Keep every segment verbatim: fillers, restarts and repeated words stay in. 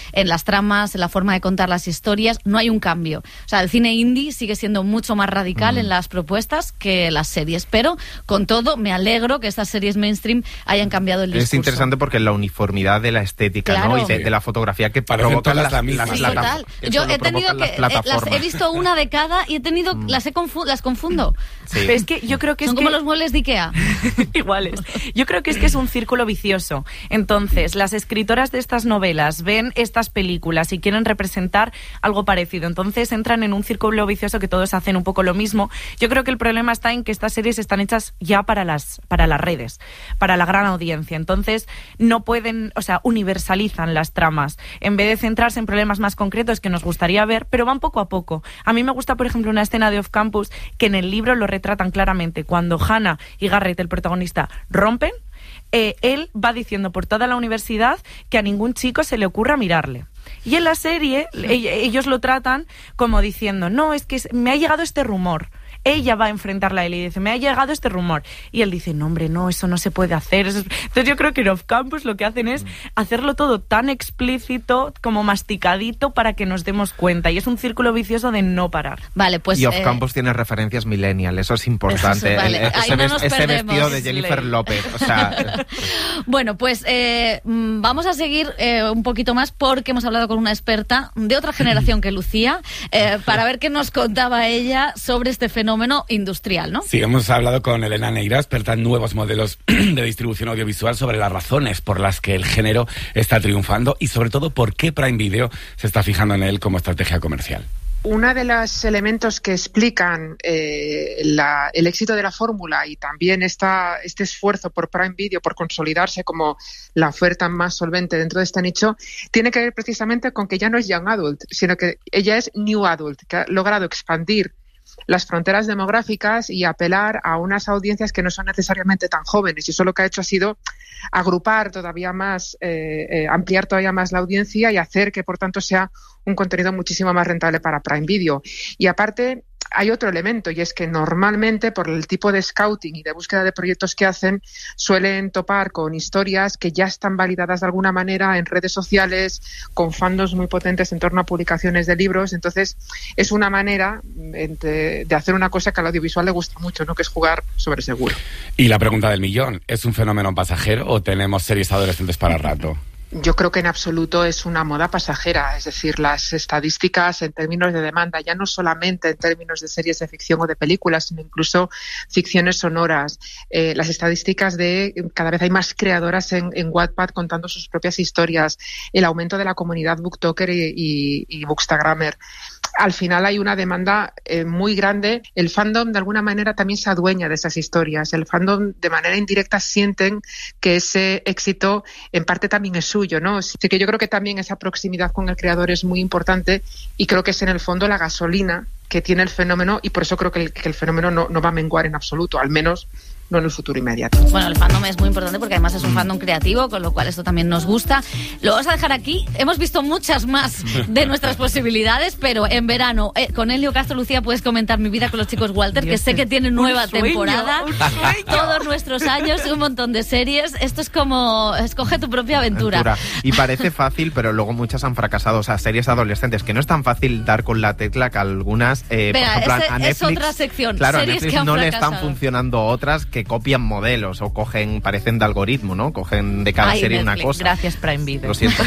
en las tramas, en la forma de contar las historias, no hay un cambio. O sea, el cine indie sigue siendo mucho más radical mm. en las propuestas que las series, pero con todo me alegro que estas series mainstream hayan cambiado el discurso. Es interesante porque la uniformidad de la estética, claro. ¿no? Y de, de la fotografía que provocan las, las, las, sí, las total. Yo he tenido que eh, las he visto una de cada y he tenido mm. las he confu- las confundo. Sí. Pero es que yo creo que son es como que... los muebles de Ikea. Iguales. Yo creo que es que es un círculo vicioso. Entonces, las escritoras de estas novelas ven estas películas y quieren representar algo parecido. Entonces entran en un círculo vicioso que todos hacen un poco lo mismo. Yo creo que el problema está en que estas series están hechas ya para las para las redes, para la gran audiencia. Entonces, no pueden, o sea, universalizan las tramas. En vez de centrarse en problemas más concretos que nos gustaría ver, pero van poco a poco. A mí me gusta, por ejemplo, una escena de Off Campus que en el libro lo retratan claramente. Cuando Hannah y Garrett, el protagonista, rompen, eh, él va diciendo por toda la universidad que a ningún chico se le ocurra mirarle. Y en la serie ellos lo tratan como diciendo, no, es que me ha llegado este rumor. Ella va a enfrentarla a él y dice, me ha llegado este rumor. Y él dice, no, hombre, no, eso no se puede hacer. Eso es... Entonces yo creo que en Off Campus lo que hacen es hacerlo todo tan explícito, como masticadito, para que nos demos cuenta. Y es un círculo vicioso de no parar. Vale, pues... Y Off eh... Campus tiene referencias millennial, eso es importante. Eso, vale. el, ese, no nos ese vestido de Jennifer Slay. López. O sea... Bueno, pues eh, vamos a seguir eh, un poquito más porque hemos hablado con una experta de otra generación que Lucía, eh, para ver qué nos contaba ella sobre este fenómeno industrial, ¿no? Sí, hemos hablado con Elena Neira, experta en nuevos modelos de distribución audiovisual, sobre las razones por las que el género está triunfando y sobre todo por qué Prime Video se está fijando en él como estrategia comercial. Uno de los elementos que explican eh, la, el éxito de la fórmula y también esta, este esfuerzo por Prime Video, por consolidarse como la oferta más solvente dentro de este nicho, tiene que ver precisamente con que ya no es Young Adult, sino que ella es New Adult, que ha logrado expandir las fronteras demográficas y apelar a unas audiencias que no son necesariamente tan jóvenes, y eso lo que ha hecho ha sido agrupar todavía más, eh, eh, ampliar todavía más la audiencia y hacer que, por tanto, sea un contenido muchísimo más rentable para Prime Video. Y aparte, hay otro elemento, y es que normalmente, por el tipo de scouting y de búsqueda de proyectos que hacen, suelen topar con historias que ya están validadas de alguna manera en redes sociales, con fandoms muy potentes en torno a publicaciones de libros. Entonces, es una manera de, de hacer una cosa que al audiovisual le gusta mucho, ¿no? Que es jugar sobre seguro. Y la pregunta del millón, ¿es un fenómeno pasajero o tenemos series adolescentes para rato? Yo creo que en absoluto es una moda pasajera, es decir, las estadísticas en términos de demanda, ya no solamente en términos de series de ficción o de películas, sino incluso ficciones sonoras, eh, las estadísticas de cada vez hay más creadoras en, en Wattpad contando sus propias historias, el aumento de la comunidad booktoker y, y, y bookstagrammer. Al final hay una demanda eh, muy grande. El fandom de alguna manera también se adueña de esas historias. El fandom de manera indirecta sienten que ese éxito en parte también es suyo, ¿no? Así que yo creo que también esa proximidad con el creador es muy importante y creo que es en el fondo la gasolina que tiene el fenómeno, y por eso creo que el, que el fenómeno no, no va a menguar en absoluto, al menos no en el futuro inmediato. Bueno, el fandom es muy importante porque además es un fandom creativo, con lo cual esto también nos gusta. Lo vamos a dejar aquí. Hemos visto muchas más de nuestras posibilidades, pero en verano, eh, con Elio Castro, Lucía, puedes comentar Mi vida con los chicos Walter, Dios, que sé que tiene nueva sueño, temporada. Todos nuestros años, un montón de series. Esto es como escoge tu propia aventura. aventura. Y parece fácil, pero luego muchas han fracasado. O sea, series adolescentes, que no es tan fácil dar con la tecla que algunas, eh, Espera, por ejemplo, ese, a Netflix, es otra sección. Claro, series a Netflix que han no fracasado. le están funcionando otras que copian modelos o cogen, parecen de algoritmo, ¿no? Cogen de cada Ay, serie Netflix, una cosa. Gracias, Prime Video. Lo siento.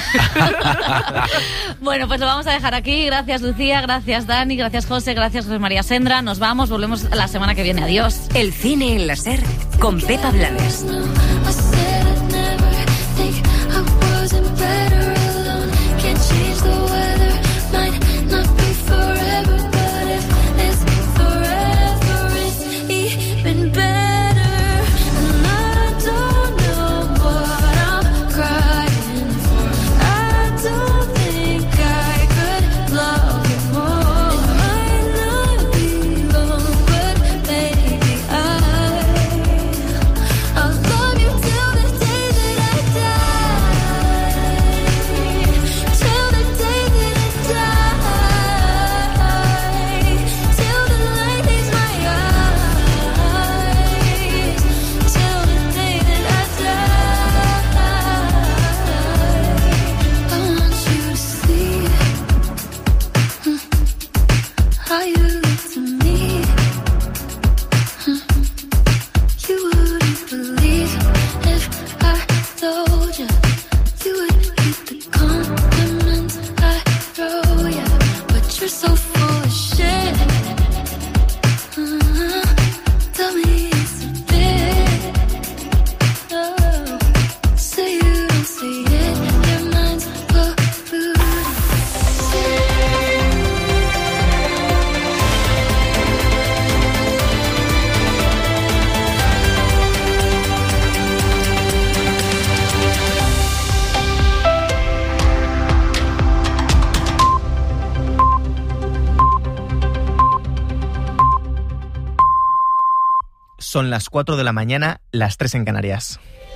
Bueno, pues lo vamos a dejar aquí. Gracias, Lucía, gracias, Dani, gracias, José, gracias, José María Sendra. Nos vamos, volvemos la semana que viene. Adiós. El cine en la SER con Pepa Blanes. son las cuatro de la mañana, las tres en Canarias.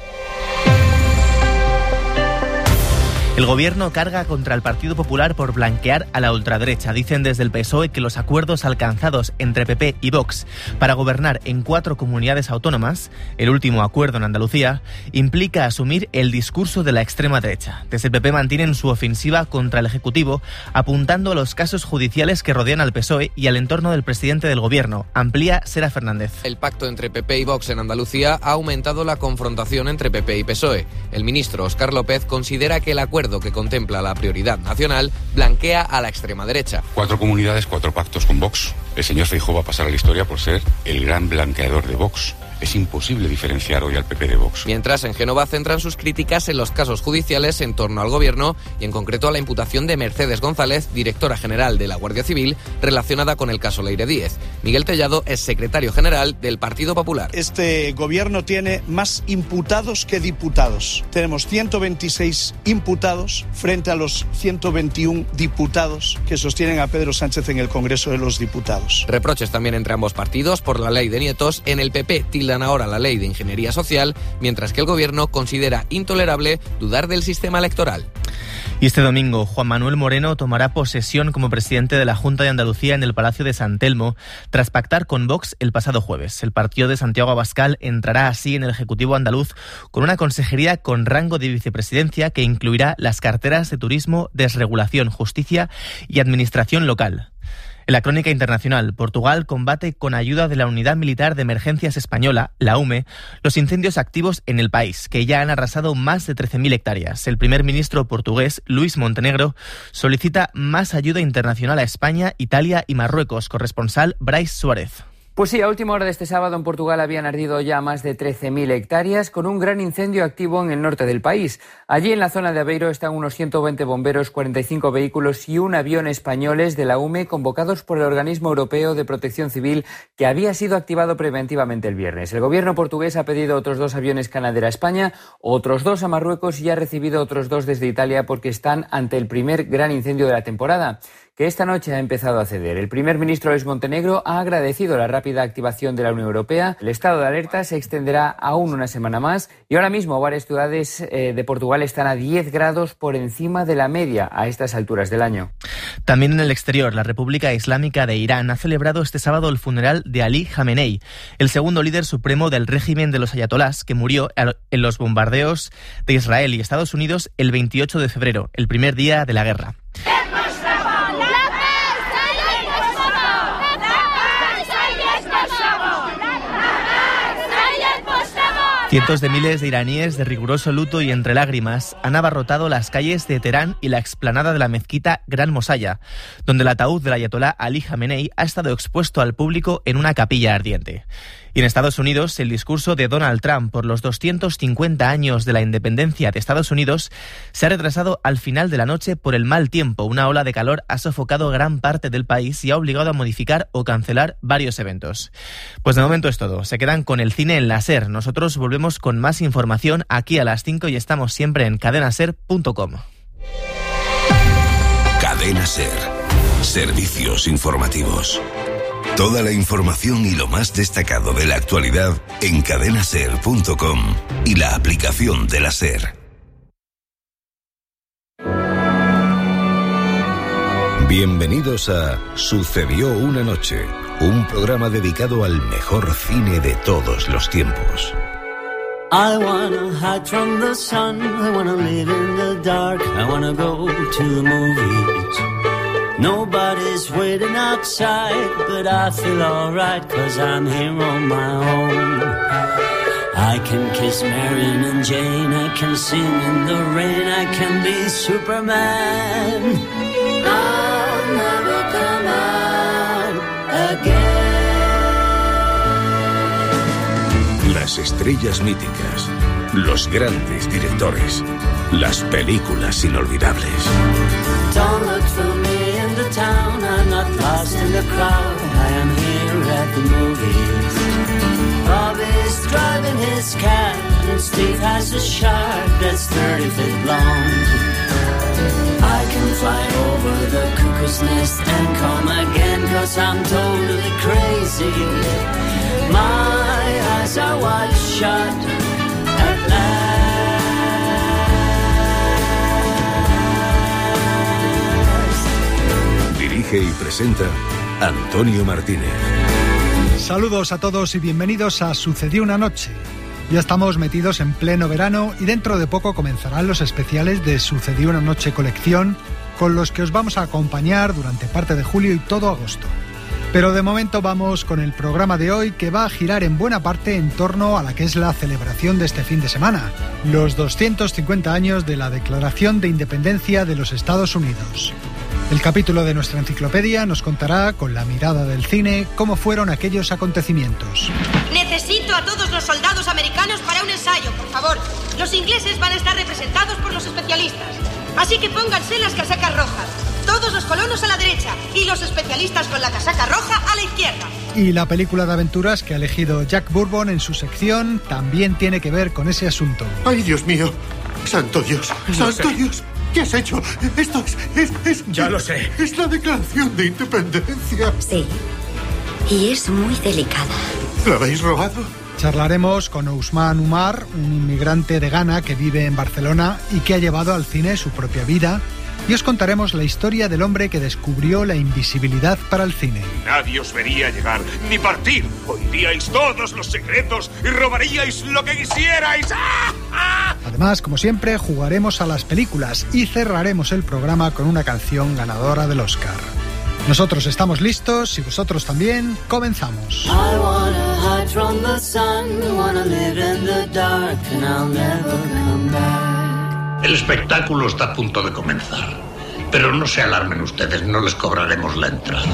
El Gobierno carga contra el Partido Popular por blanquear a la ultraderecha. Dicen desde el P S O E que los acuerdos alcanzados entre P P y Vox para gobernar en cuatro comunidades autónomas, el último acuerdo en Andalucía, implica asumir el discurso de la extrema derecha. Desde el P P mantienen su ofensiva contra el Ejecutivo, apuntando a los casos judiciales que rodean al P S O E y al entorno del presidente del Gobierno. Amplía Sera Fernández. El pacto entre P P y Vox en Andalucía ha aumentado la confrontación entre P P y P S O E. El ministro Óscar López considera que el acuerdo que contempla la prioridad nacional blanquea a la extrema derecha. Cuatro comunidades, cuatro pactos con Vox. El señor Feijóo va a pasar a la historia por ser el gran blanqueador de Vox. Es imposible diferenciar hoy al P P de Vox. Mientras, en Génova centran sus críticas en los casos judiciales en torno al Gobierno y en concreto a la imputación de Mercedes González, directora general de la Guardia Civil, relacionada con el caso Leire Díez. Miguel Tellado es secretario general del Partido Popular. Este Gobierno tiene más imputados que diputados. Tenemos ciento veintiséis imputados frente a los ciento veintiuno diputados que sostienen a Pedro Sánchez en el Congreso de los Diputados. Reproches también entre ambos partidos por la ley de nietos. En el P P tildan ahora la ley de ingeniería social, mientras que el Gobierno considera intolerable dudar del sistema electoral. Y este domingo, Juan Manuel Moreno tomará posesión como presidente de la Junta de Andalucía en el Palacio de San Telmo, tras pactar con Vox el pasado jueves. El partido de Santiago Abascal entrará así en el Ejecutivo andaluz con una consejería con rango de vicepresidencia que incluirá las carteras de Turismo, Desregulación, Justicia y Administración Local. En la crónica internacional, Portugal combate con ayuda de la Unidad Militar de Emergencias Española, la U M E, los incendios activos en el país, que ya han arrasado más de trece mil hectáreas. El primer ministro portugués, Luís Montenegro, solicita más ayuda internacional a España, Italia y Marruecos. Corresponsal Brais Suárez. Pues sí, a última hora de este sábado en Portugal habían ardido ya más de trece mil hectáreas con un gran incendio activo en el norte del país. Allí en la zona de Aveiro están unos ciento veinte bomberos, cuarenta y cinco vehículos y un avión españoles de la U M E convocados por el Organismo Europeo de Protección Civil que había sido activado preventivamente el viernes. El gobierno portugués ha pedido otros dos aviones Canadair a España, otros dos a Marruecos y ha recibido otros dos desde Italia porque están ante el primer gran incendio de la temporada, que esta noche ha empezado a ceder. El primer ministro Luís Montenegro ha agradecido la rápida activación de la Unión Europea. El estado de alerta se extenderá aún una semana más y ahora mismo varias ciudades eh, de Portugal están a diez grados por encima de la media a estas alturas del año. También en el exterior, la República Islámica de Irán ha celebrado este sábado el funeral de Ali Jamenei, el segundo líder supremo del régimen de los ayatolás, que murió en los bombardeos de Israel y Estados Unidos el veintiocho de febrero, el primer día de la guerra. Cientos de miles de iraníes de riguroso luto y entre lágrimas han abarrotado las calles de Teherán y la explanada de la mezquita Gran Mosalla, donde el ataúd del ayatolá Ali Jamenei ha estado expuesto al público en una capilla ardiente. Y en Estados Unidos, el discurso de Donald Trump por los doscientos cincuenta años de la independencia de Estados Unidos se ha retrasado al final de la noche por el mal tiempo. Una ola de calor ha sofocado gran parte del país y ha obligado a modificar o cancelar varios eventos. Pues de momento es todo. Se quedan con el cine en la SER. Nosotros volvemos con más información aquí a las cinco y estamos siempre en cadena ser punto com. Cadena SER. Servicios informativos. Toda la información y lo más destacado de la actualidad en cadena ser punto com y la aplicación de la SER. Bienvenidos a Sucedió una noche, un programa dedicado al mejor cine de todos los tiempos. I wanna hide from the sun, I wanna live in the dark, I wanna go to the movies. Nobody's waiting outside, but I feel alright, cause I'm here on my own. I can kiss Marion and Jane, I can sing in the rain, I can be Superman. I'll never come out again. Las estrellas míticas, los grandes directores, las películas inolvidables. Don't look for me in the town, I'm not lost in the crowd, I am here at the movies. Bobby's driving his cat, and Steve has a shark that's thirty feet long. I can fly over the cuckoo's nest and come again, cause I'm totally crazy. My eyes are wide shut at last. Dirige y presenta Antonio Martínez. Saludos a todos y bienvenidos a Sucedió una noche. Ya estamos metidos en pleno verano y dentro de poco comenzarán los especiales de Sucedió una noche colección, con los que os vamos a acompañar durante parte de julio y todo agosto. Pero de momento vamos con el programa de hoy, que va a girar en buena parte en torno a la que es la celebración de este fin de semana, los doscientos cincuenta años de la Declaración de Independencia de los Estados Unidos. El capítulo de nuestra enciclopedia nos contará, con la mirada del cine, cómo fueron aquellos acontecimientos. Necesito a todos los soldados americanos para un ensayo, por favor. Los ingleses van a estar representados por los especialistas. Así que pónganse las casacas rojas. Todos los colonos a la derecha y los especialistas con la casaca roja a la izquierda. Y la película de aventuras que ha elegido Jack Bourbon en su sección también tiene que ver con ese asunto. ¡Ay, Dios mío! ¡Santo Dios! No ¡Santo sé. Dios! ¿Qué has hecho? Esto es, es, es... Ya lo sé. Es la Declaración de Independencia. Sí. Y es muy delicada. ¿La habéis robado? Charlaremos con Ousmane Umar, un inmigrante de Ghana que vive en Barcelona y que ha llevado al cine su propia vida. Y os contaremos la historia del hombre que descubrió la invisibilidad para el cine. Nadie os vería llegar, ni partir. Oiríais todos los secretos y robaríais lo que quisierais. ¡Ah! ¡Ah! Además, como siempre, jugaremos a las películas y cerraremos el programa con una canción ganadora del Oscar. Nosotros estamos listos y vosotros también. Comenzamos. I wanna hide from the sun, wanna live in the dark, and I'll never come back. El espectáculo está a punto de comenzar, pero no se alarmen ustedes, no les cobraremos la entrada.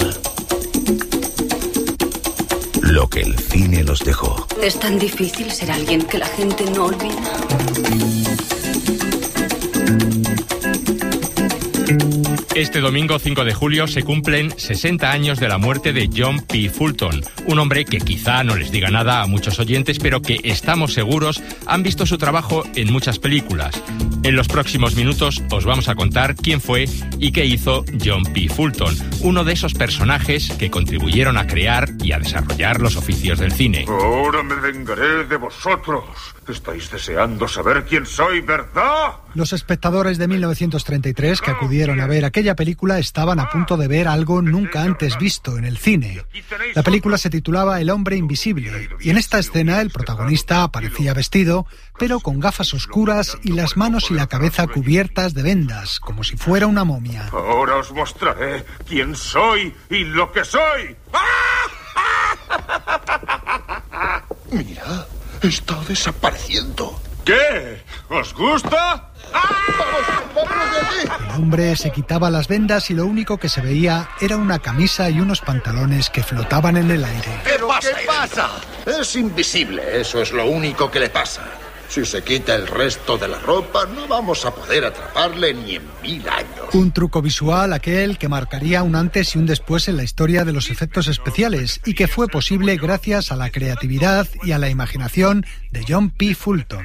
Lo que el cine los dejó. Es tan difícil ser alguien que la gente no olvida. Este domingo cinco de julio se cumplen sesenta años de la muerte de John P. Fulton, un hombre que quizá no les diga nada a muchos oyentes, pero que estamos seguros han visto su trabajo en muchas películas. En los próximos minutos os vamos a contar quién fue y qué hizo John P. Fulton, uno de esos personajes que contribuyeron a crear y a desarrollar los oficios del cine. Ahora me vengaré de vosotros. Estáis deseando saber quién soy, ¿verdad? Los espectadores de mil novecientos treinta y tres que acudieron a ver aquella película estaban a punto de ver algo nunca antes visto en el cine. La película se titulaba El hombre invisible y en esta escena el protagonista aparecía vestido, pero con gafas oscuras y las manos y la cabeza cubiertas de vendas, como si fuera una momia. Ahora os mostraré quién soy y lo que soy. Mira, está desapareciendo. ¿Qué? ¿Os gusta? El hombre se quitaba las vendas y lo único que se veía era una camisa y unos pantalones que flotaban en el aire. ¿Pero qué pasa? Es invisible, eso es lo único que le pasa. Si se quita el resto de la ropa, no vamos a poder atraparle ni en mil años. Un truco visual aquel que marcaría un antes y un después en la historia de los efectos especiales y que fue posible gracias a la creatividad y a la imaginación de John P. Fulton.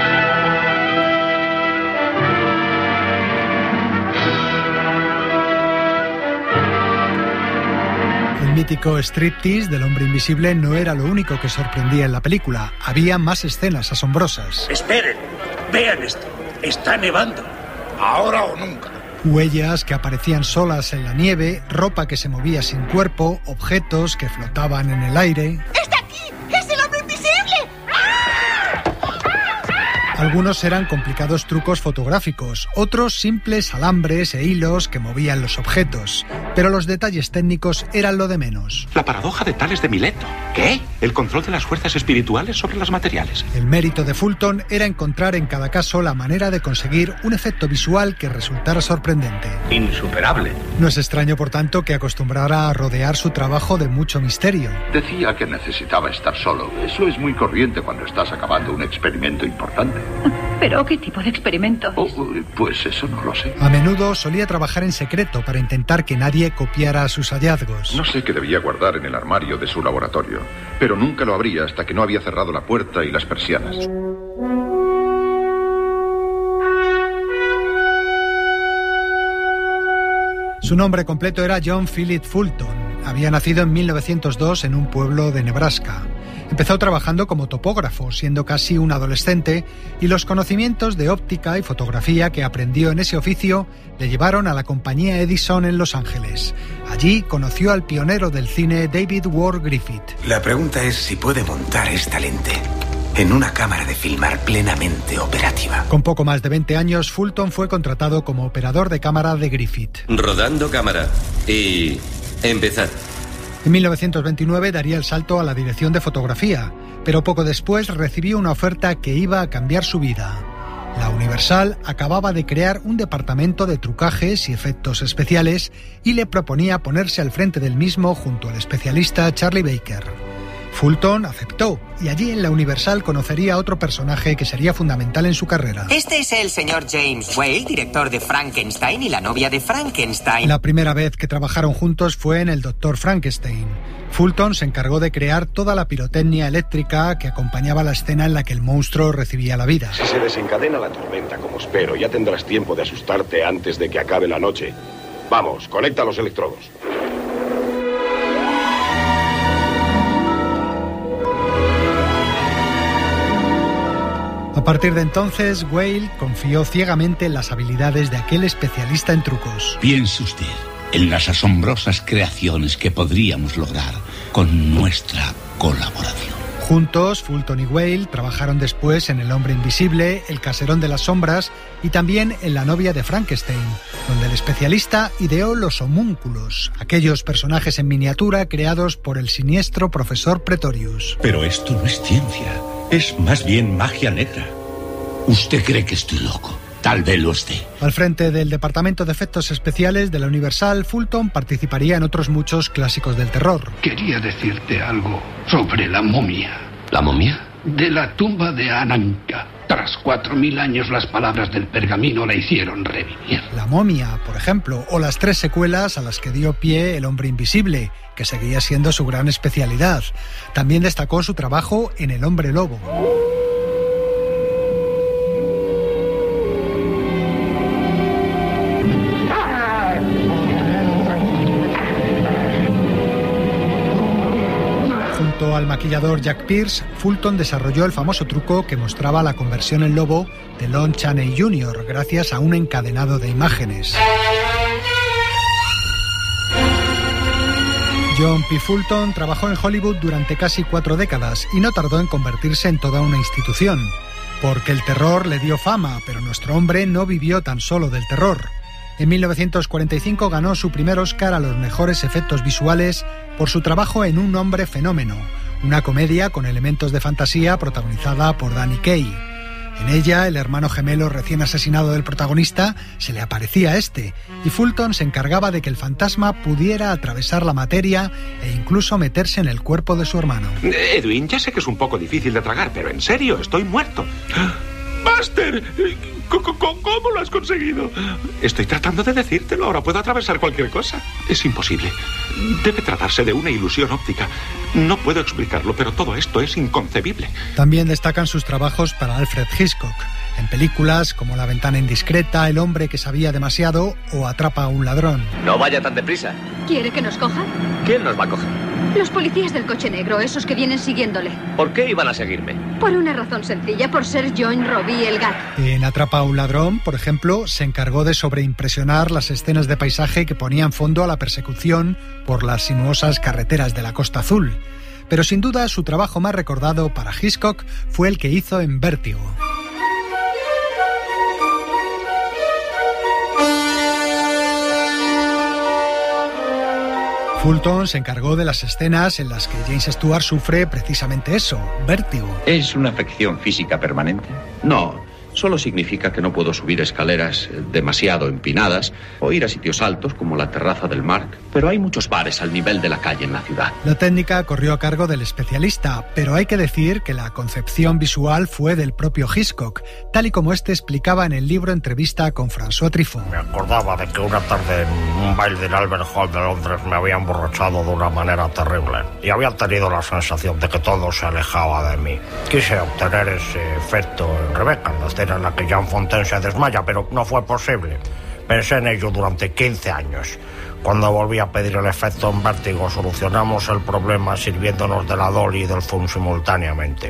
El mítico striptease del hombre invisible no era lo único que sorprendía en la película. Había más escenas asombrosas. Esperen, vean esto. Está nevando. Ahora o nunca. Huellas que aparecían solas en la nieve, ropa que se movía sin cuerpo, objetos que flotaban en el aire. ¡Está aquí! ¡Es el hombre invisible! Algunos eran complicados trucos fotográficos, otros simples alambres e hilos que movían los objetos, pero los detalles técnicos eran lo de menos. La paradoja de Tales de Mileto. ¿Qué? El control de las fuerzas espirituales sobre las materiales. El mérito de Fulton era encontrar en cada caso la manera de conseguir un efecto visual que resultara sorprendente. Insuperable. No es extraño, por tanto, que acostumbrara a rodear su trabajo de mucho misterio. Decía que necesitaba estar solo. Eso es muy corriente cuando estás acabando un experimento importante. ¿Pero qué tipo de experimento? Oh, pues eso no lo sé. A menudo solía trabajar en secreto para intentar que nadie copiara sus hallazgos. No sé qué debía guardar en el armario de su laboratorio, pero nunca lo abría hasta que no había cerrado la puerta y las persianas. Su nombre completo era John Philip Fulton. Había nacido en mil novecientos dos en un pueblo de Nebraska. Empezó trabajando como topógrafo, siendo casi un adolescente, y los conocimientos de óptica y fotografía que aprendió en ese oficio le llevaron a la compañía Edison en Los Ángeles. Allí conoció al pionero del cine David Ward Griffith. La pregunta es si puede montar esta lente en una cámara de filmar plenamente operativa. Con poco más de veinte años, Fulton fue contratado como operador de cámara de Griffith. Rodando cámara. Y... empezad. En mil novecientos veintinueve daría el salto a la dirección de fotografía, pero poco después recibió una oferta que iba a cambiar su vida. La Universal acababa de crear un departamento de trucajes y efectos especiales y le proponía ponerse al frente del mismo junto al especialista Charlie Baker. Fulton aceptó y allí en la Universal conocería a otro personaje que sería fundamental en su carrera. Este es el señor James Whale, director de Frankenstein y la novia de Frankenstein. La primera vez que trabajaron juntos fue en El Doctor Frankenstein. Fulton se encargó de crear toda la pirotecnia eléctrica que acompañaba la escena en la que el monstruo recibía la vida. Si se desencadena la tormenta como espero, ya tendrás tiempo de asustarte antes de que acabe la noche. Vamos, conecta los electrodos. A partir de entonces, Whale confió ciegamente en las habilidades de aquel especialista en trucos. Piense usted en las asombrosas creaciones que podríamos lograr con nuestra colaboración. Juntos, Fulton y Whale trabajaron después en El Hombre Invisible, El Caserón de las Sombras y también en La novia de Frankenstein, donde el especialista ideó los homúnculos, aquellos personajes en miniatura creados por el siniestro profesor Pretorius. Pero esto no es ciencia, es más bien magia negra. Usted cree que estoy loco. Tal vez lo esté. Al frente del Departamento de Efectos Especiales de la Universal, Fulton participaría en otros muchos clásicos del terror. Quería decirte algo sobre la momia. ¿La momia? De la tumba de Ananka. Tras cuatro mil años las palabras del pergamino la hicieron revivir. La momia, por ejemplo, o las tres secuelas a las que dio pie El Hombre Invisible, que seguía siendo su gran especialidad. También destacó su trabajo en El Hombre Lobo. Junto al maquillador Jack Pierce, Fulton desarrolló el famoso truco que mostraba la conversión en lobo de Lon Chaney junior gracias a un encadenado de imágenes. John P. Fulton trabajó en Hollywood durante casi cuatro décadas y no tardó en convertirse en toda una institución, porque el terror le dio fama, pero nuestro hombre no vivió tan solo del terror. En mil novecientos cuarenta y cinco ganó su primer Oscar a los mejores efectos visuales por su trabajo en Un hombre fenómeno, una comedia con elementos de fantasía protagonizada por Danny Kaye. En ella, el hermano gemelo recién asesinado del protagonista se le aparecía a este, y Fulton se encargaba de que el fantasma pudiera atravesar la materia e incluso meterse en el cuerpo de su hermano. Edwin, ya sé que es un poco difícil de tragar, pero en serio, estoy muerto. ¡Buster! ¿Cómo lo has conseguido? Estoy tratando de decírtelo, ahora puedo atravesar cualquier cosa. Es imposible. Debe tratarse de una ilusión óptica. No puedo explicarlo, pero todo esto es inconcebible. También destacan sus trabajos para Alfred Hitchcock, en películas como La ventana indiscreta, El hombre que sabía demasiado o Atrapa a un ladrón. No vaya tan deprisa. ¿Quiere que nos cojan? ¿Quién nos va a coger? Los policías del coche negro, esos que vienen siguiéndole. ¿Por qué iban a seguirme? Por una razón sencilla, por ser John Robbie el gato. En Atrapa a un ladrón, por ejemplo, se encargó de sobreimpresionar las escenas de paisaje que ponían fondo a la persecución por las sinuosas carreteras de la Costa Azul. Pero sin duda su trabajo más recordado para Hitchcock fue el que hizo en Vértigo. Fulton se encargó de las escenas en las que James Stewart sufre precisamente eso, vértigo. ¿Es una afección física permanente? No, solo significa que no puedo subir escaleras demasiado empinadas o ir a sitios altos como la terraza del Mark, pero hay muchos bares al nivel de la calle en la ciudad. La técnica corrió a cargo del especialista, pero hay que decir que la concepción visual fue del propio Hitchcock, tal y como este explicaba en el libro Entrevista con François Truffaut. Me acordaba de que una tarde en un baile del Albert Hall de Londres me había emborrachado de una manera terrible y había tenido la sensación de que todo se alejaba de mí. Quise obtener ese efecto en Rebecca, en la escena en la que Jean Fontaine se desmaya, pero no fue posible. Pensé en ello durante quince años. Cuando volví a pedir el efecto en vértigo, solucionamos el problema sirviéndonos de la dolly y del zoom simultáneamente.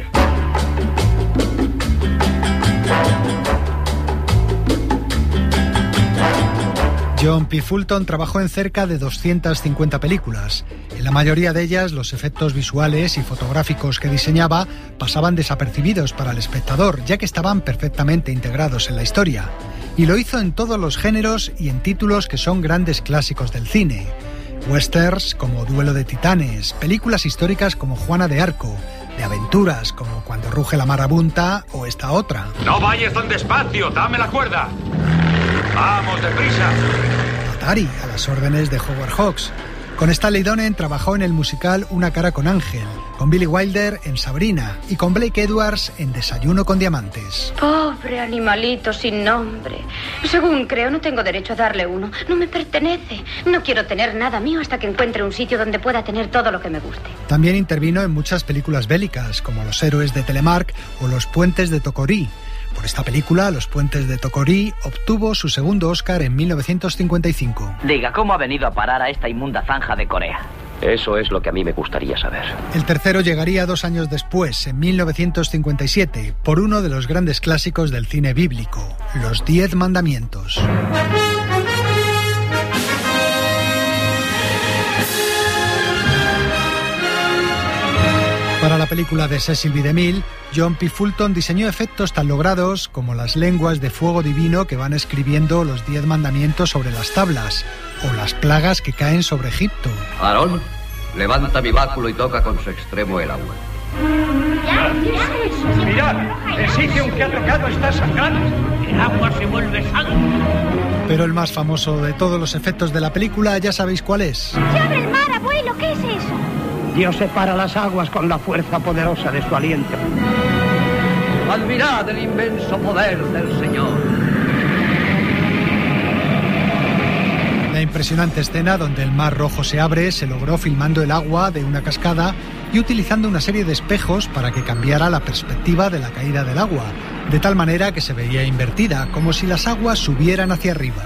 John P. Fulton trabajó en cerca de doscientas cincuenta películas. En la mayoría de ellas, los efectos visuales y fotográficos que diseñaba pasaban desapercibidos para el espectador, ya que estaban perfectamente integrados en la historia. Y lo hizo en todos los géneros y en títulos que son grandes clásicos del cine. Westerns como Duelo de Titanes, películas históricas como Juana de Arco, de aventuras como Cuando ruge la marabunta o esta otra. No vayas tan despacio, dame la cuerda. ¡Vamos, deprisa! Atari, a las órdenes de Howard Hawks. Con Stanley Donen trabajó en el musical Una cara con Ángel, con Billy Wilder en Sabrina y con Blake Edwards en Desayuno con diamantes. Pobre animalito sin nombre. Según creo, no tengo derecho a darle uno. No me pertenece. No quiero tener nada mío hasta que encuentre un sitio donde pueda tener todo lo que me guste. También intervino en muchas películas bélicas, como Los héroes de Telemark o Los puentes de Tocorí. Por esta película, Los puentes de Tocorí obtuvo su segundo Oscar en mil novecientos cincuenta y cinco. Diga, ¿cómo ha venido a parar a esta inmunda zanja de Corea? Eso es lo que a mí me gustaría saber. El tercero llegaría dos años después, en mil novecientos cincuenta y siete, por uno de los grandes clásicos del cine bíblico, Los Diez Mandamientos. Para la película de Cecil B. DeMille, John P. Fulton diseñó efectos tan logrados como las lenguas de fuego divino que van escribiendo los diez mandamientos sobre las tablas, o las plagas que caen sobre Egipto. Aarón, levanta mi báculo y toca con su extremo el agua. Mirad, el sitio en que ha tocado está sangrando. El agua se vuelve sangre. Pero el más famoso de todos los efectos de la película, ya sabéis cuál es. ¡Se abre el mar, abuelo! ¿Qué es eso? Dios separa las aguas con la fuerza poderosa de su aliento. Admirad el inmenso poder del Señor. La impresionante escena donde el Mar Rojo se abre se logró filmando el agua de una cascada y utilizando una serie de espejos para que cambiara la perspectiva de la caída del agua, de tal manera que se veía invertida, como si las aguas subieran hacia arriba.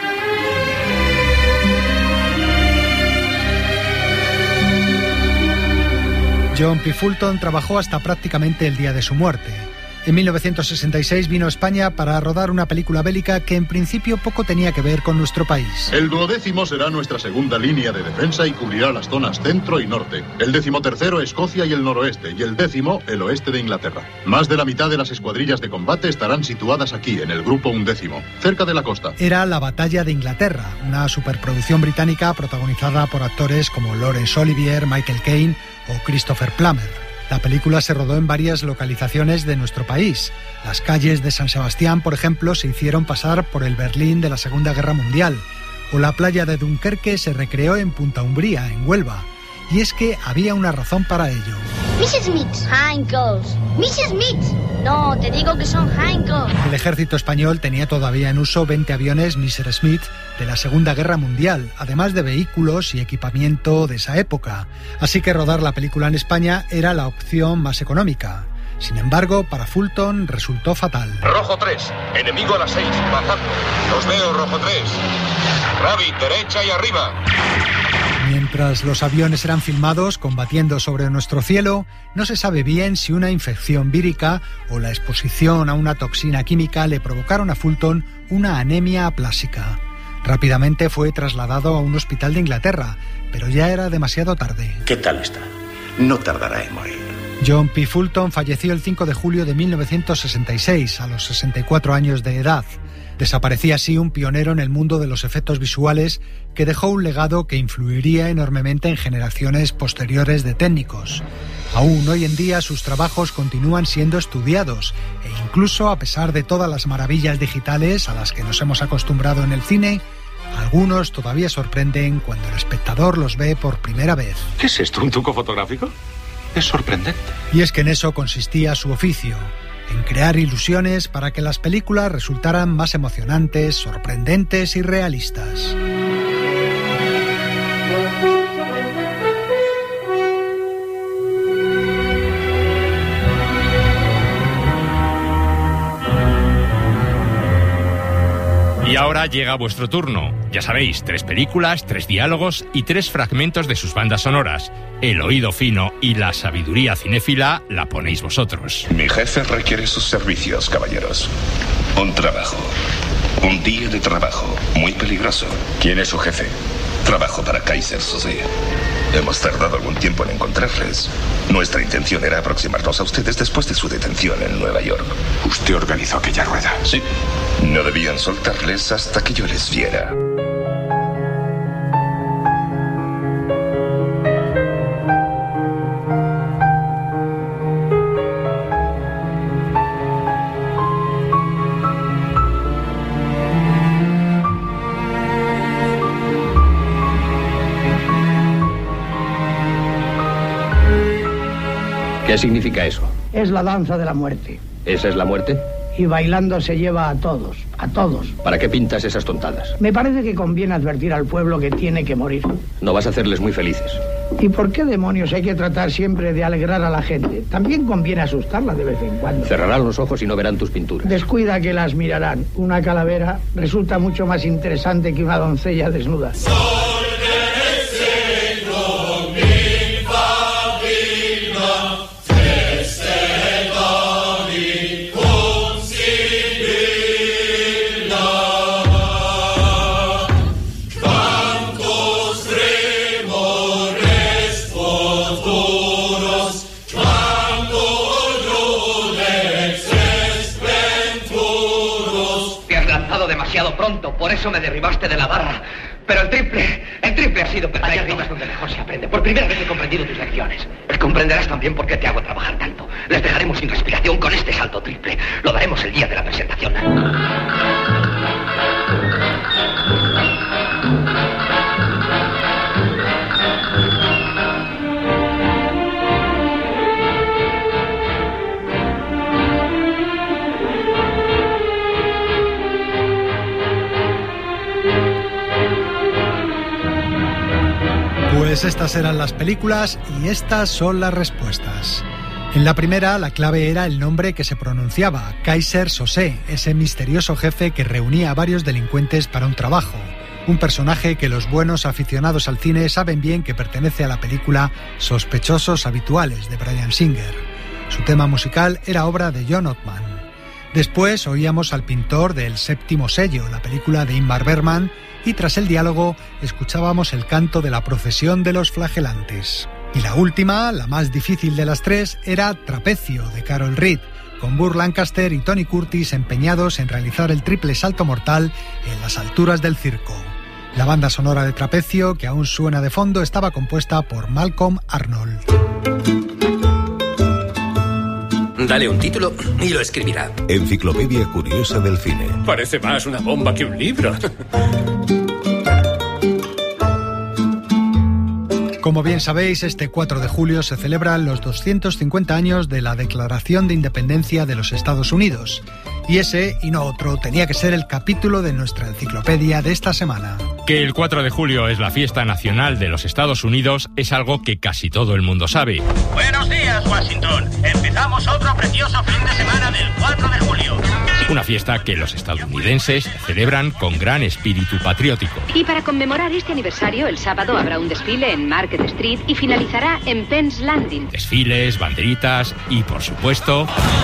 John P. Fulton trabajó hasta prácticamente el día de su muerte. En mil novecientos sesenta y seis vino a España para rodar una película bélica que en principio poco tenía que ver con nuestro país. El duodécimo será nuestra segunda línea de defensa y cubrirá las zonas centro y norte. El decimotercero Escocia y el noroeste, y el décimo el oeste de Inglaterra. Más de la mitad de las escuadrillas de combate estarán situadas aquí, en el grupo undécimo, cerca de la costa. Era La Batalla de Inglaterra, una superproducción británica protagonizada por actores como Laurence Olivier, Michael Caine o Christopher Plummer. La película se rodó en varias localizaciones de nuestro país. Las calles de San Sebastián, por ejemplo, se hicieron pasar por el Berlín de la Segunda Guerra Mundial, o la playa de Dunkerque se recreó en Punta Umbría, en Huelva. Y es que había una razón para ello. missus Smith. Heinkels. missus Smith. No, te digo que son Heinkels. El ejército español tenía todavía en uso veinte aviones missus Smith de la Segunda Guerra Mundial, además de vehículos y equipamiento de esa época. Así que rodar la película en España era la opción más económica. Sin embargo, para Fulton resultó fatal. Rojo tres, enemigo a las seis, bajando. Los veo, Rojo tres. Rabbit, derecha y arriba. Mientras los aviones eran filmados combatiendo sobre nuestro cielo, no se sabe bien si una infección vírica o la exposición a una toxina química le provocaron a Fulton una anemia aplásica. Rápidamente fue trasladado a un hospital de Inglaterra, pero ya era demasiado tarde. ¿Qué tal está? No tardará en morir. John P. Fulton falleció el cinco de julio de mil novecientos sesenta y seis, a los sesenta y cuatro años de edad. Desaparecía así un pionero en el mundo de los efectos visuales que dejó un legado que influiría enormemente en generaciones posteriores de técnicos. Aún hoy en día sus trabajos continúan siendo estudiados e incluso a pesar de todas las maravillas digitales a las que nos hemos acostumbrado en el cine, algunos todavía sorprenden cuando el espectador los ve por primera vez. ¿Qué es esto? ¿Un truco fotográfico? Es sorprendente. Y es que en eso consistía su oficio, en crear ilusiones para que las películas resultaran más emocionantes, sorprendentes y realistas. Y ahora llega vuestro turno. Ya sabéis, tres películas, tres diálogos y tres fragmentos de sus bandas sonoras. El oído fino y la sabiduría cinéfila la ponéis vosotros. Mi jefe requiere sus servicios, caballeros. Un trabajo. Un día de trabajo. Muy peligroso. ¿Quién es su jefe? Trabajo para Kaiser Soze. Hemos tardado algún tiempo en encontrarles. Nuestra intención era aproximarnos a ustedes después de su detención en Nueva York. ¿Usted organizó aquella rueda? Sí. No debían soltarles hasta que yo les viera. ¿Qué significa eso? Es la danza de la muerte. ¿Esa es la muerte? Y bailando se lleva a todos, a todos. ¿Para qué pintas esas tontadas? Me parece que conviene advertir al pueblo que tiene que morir. No vas a hacerles muy felices. ¿Y por qué demonios hay que tratar siempre de alegrar a la gente? También conviene asustarla de vez en cuando. Cerrarán los ojos y no verán tus pinturas. Descuida que las mirarán. Una calavera resulta mucho más interesante que una doncella desnuda. Pronto, por eso me derribaste de la barra. Pero el triple, el triple ha sido perfecto. Allá arriba es donde mejor se aprende. Por primera vez he comprendido tus lecciones. Comprenderás también por qué te hago trabajar tanto. Les dejaremos sin respiración con este salto triple. Lo daremos el día de la presentación. Pues estas eran las películas y estas son las respuestas. En la primera, la clave era el nombre que se pronunciaba, Kaiser Soze, ese misterioso jefe que reunía a varios delincuentes para un trabajo. Un personaje que los buenos aficionados al cine saben bien que pertenece a la película Sospechosos Habituales de Bryan Singer. Su tema musical era obra de John Ottman. Después oíamos al pintor del Séptimo Sello, la película de Ingmar Bergman, y tras el diálogo escuchábamos el canto de la procesión de los flagelantes. Y la última, la más difícil de las tres, era Trapecio, de Carol Reed, con Burt Lancaster y Tony Curtis empeñados en realizar el triple salto mortal en las alturas del circo. La banda sonora de Trapecio, que aún suena de fondo, estaba compuesta por Malcolm Arnold. Dale un título y lo escribirá. Enciclopedia Curiosa del Cine. Parece más una bomba que un libro. Como bien sabéis, este cuatro de julio se celebran los doscientos cincuenta años de la Declaración de Independencia de los Estados Unidos. Y ese, y no otro, tenía que ser el capítulo de nuestra enciclopedia de esta semana. Que el cuatro de julio es la fiesta nacional de los Estados Unidos es algo que casi todo el mundo sabe. Buenos días, Washington. Empezamos otro precioso fin de semana del cuatro de julio. Una fiesta que los estadounidenses celebran con gran espíritu patriótico. Y para conmemorar este aniversario, el sábado habrá un desfile en Market Street y finalizará en Penn's Landing. Desfiles, banderitas y, por supuesto,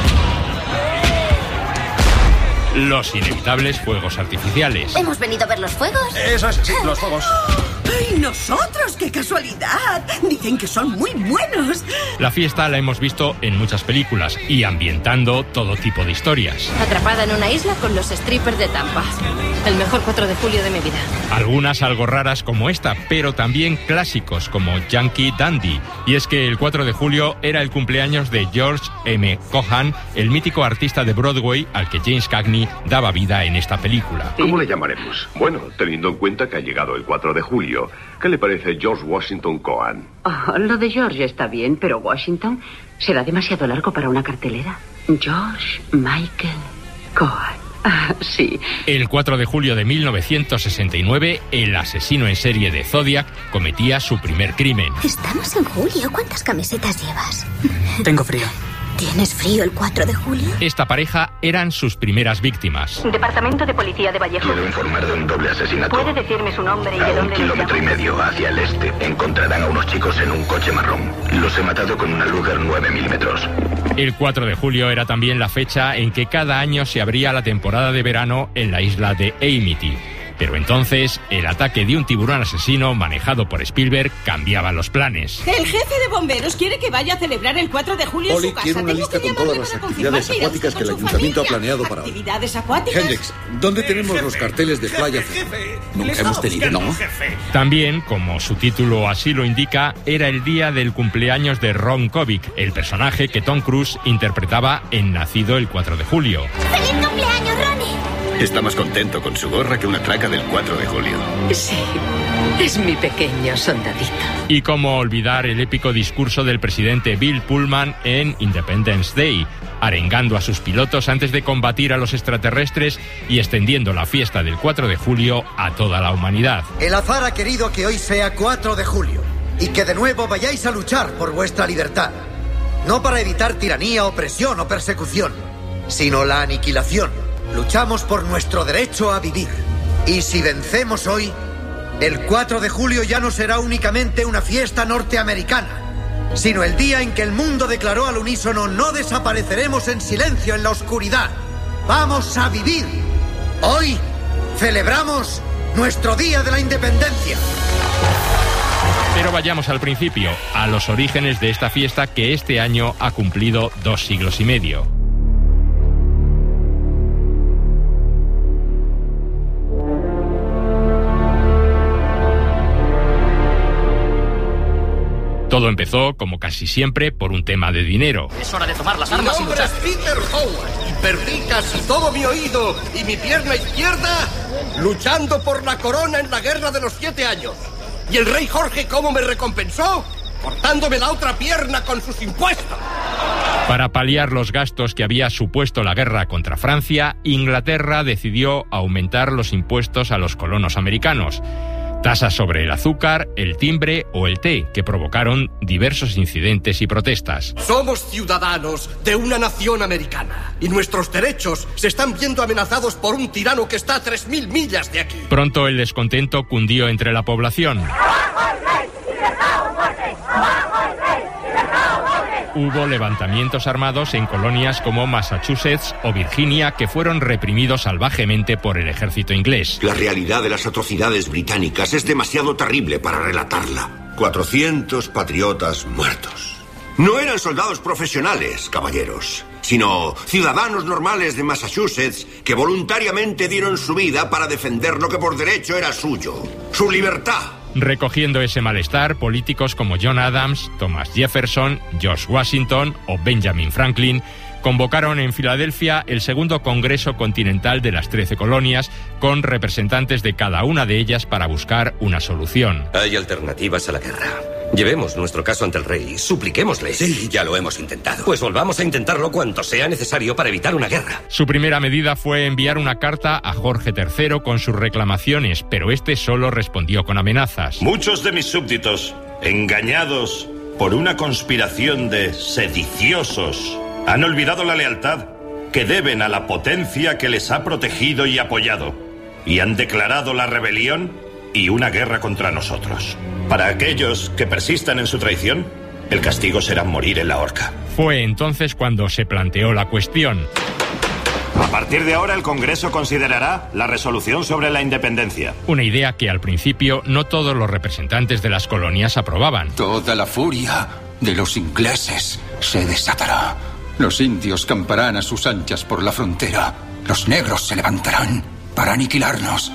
los inevitables fuegos artificiales. ¿Hemos venido a ver los fuegos? Eso es, sí, los fuegos. ¡Ay, nosotros! ¡Qué casualidad! Dicen que son muy buenos. La fiesta la hemos visto en muchas películas y ambientando todo tipo de historias. Atrapada en una isla con los strippers de Tampa. El mejor cuatro de julio de mi vida. Algunas algo raras como esta, pero también clásicos como Yankee Dandy. Y es que el cuatro de julio era el cumpleaños de George M. Cohan, el mítico artista de Broadway al que James Cagney daba vida en esta película. ¿Cómo le llamaremos? Bueno, teniendo en cuenta que ha llegado el cuatro de julio, ¿qué le parece George Washington Cohan? Oh, lo de George está bien, pero Washington será demasiado largo para una cartelera. George Michael Cohan. Ah, sí. El cuatro de julio de mil novecientos sesenta y nueve, el asesino en serie de Zodiac cometía su primer crimen. Estamos en julio. ¿Cuántas camisetas llevas? Tengo frío. ¿Tienes frío el cuatro de julio? Esta pareja eran sus primeras víctimas. Departamento de Policía de Vallejo. Quiero informar de un doble asesinato. ¿Puede decirme su nombre y de A un dónde nos kilómetro y llama? medio hacia el este encontrarán a unos chicos en un coche marrón. Los he matado con una Luger nueve milímetros. El cuatro de julio era también la fecha en que cada año se abría la temporada de verano en la isla de Amity. Pero entonces, el ataque de un tiburón asesino manejado por Spielberg cambiaba los planes. El jefe de bomberos quiere que vaya a celebrar el cuatro de julio Oli en su casa. quiere una Tengo lista que con todas llamarle las para actividades confirmar acuáticas con que el su ayuntamiento ha familia. planeado para hoy. ¿Actividades acuáticas? Hendrix, ¿dónde tenemos los carteles de playa? Nunca hemos tenido, ¿no? También, como su título así lo indica, era el día del cumpleaños de Ron Kovic, el personaje que Tom Cruise interpretaba en Nacido el cuatro de julio. ¡Feliz cumpleaños, Ronnie! Está más contento con su gorra que una traca del cuatro de julio. Sí, es mi pequeño soldadito. Y cómo olvidar el épico discurso del presidente Bill Pullman en Independence Day, arengando a sus pilotos antes de combatir a los extraterrestres y extendiendo la fiesta del cuatro de julio a toda la humanidad. El azar ha querido que hoy sea cuatro de julio y que de nuevo vayáis a luchar por vuestra libertad. No para evitar tiranía, opresión o persecución, sino la aniquilación. Luchamos por nuestro derecho a vivir. Y si vencemos hoy, el cuatro de julio ya no será únicamente una fiesta norteamericana, sino el día en que el mundo declaró al unísono: no desapareceremos en silencio en la oscuridad. ¡Vamos a vivir! Hoy celebramos nuestro Día de la Independencia. Pero vayamos al principio, a los orígenes de esta fiesta que este año ha cumplido dos siglos y medio. Todo empezó, como casi siempre, por un tema de dinero. Es hora de tomar las armas y Mi nombre luchar. es Peter Howard y perdí casi todo mi oído y mi pierna izquierda luchando por la corona en la Guerra de los Siete Años. ¿Y el rey Jorge cómo me recompensó? Cortándome la otra pierna con sus impuestos. Para paliar los gastos que había supuesto la guerra contra Francia, Inglaterra decidió aumentar los impuestos a los colonos americanos. Tasas sobre el azúcar, el timbre o el té, que provocaron diversos incidentes y protestas. Somos ciudadanos de una nación americana y nuestros derechos se están viendo amenazados por un tirano que está a tres mil millas de aquí. Pronto el descontento cundió entre la población. Hubo levantamientos armados en colonias como Massachusetts o Virginia que fueron reprimidos salvajemente por el ejército inglés. La realidad de las atrocidades británicas es demasiado terrible para relatarla. cuatrocientos patriotas muertos. No eran soldados profesionales, caballeros, sino ciudadanos normales de Massachusetts que voluntariamente dieron su vida para defender lo que por derecho era suyo, su libertad. Recogiendo ese malestar, políticos como John Adams, Thomas Jefferson, George Washington o Benjamin Franklin convocaron en Filadelfia el segundo Congreso Continental de las Trece Colonias, con representantes de cada una de ellas para buscar una solución. Hay alternativas a la guerra. Llevemos nuestro caso ante el rey, supliquémosle. Sí, ya lo hemos intentado. Pues volvamos a intentarlo cuanto sea necesario para evitar una guerra. Su primera medida fue enviar una carta a Jorge tercero con sus reclamaciones, pero este solo respondió con amenazas. Muchos de mis súbditos, engañados por una conspiración de sediciosos, han olvidado la lealtad que deben a la potencia que les ha protegido y apoyado, y han declarado la rebelión y una guerra contra nosotros. Para aquellos que persistan en su traición, el castigo será morir en la horca. Fue entonces cuando se planteó la cuestión. A partir de ahora, el Congreso considerará la resolución sobre la independencia. Una idea que al principio no todos los representantes de las colonias aprobaban. Toda la furia de los ingleses se desatará. Los indios camparán a sus anchas por la frontera. Los negros se levantarán para aniquilarnos.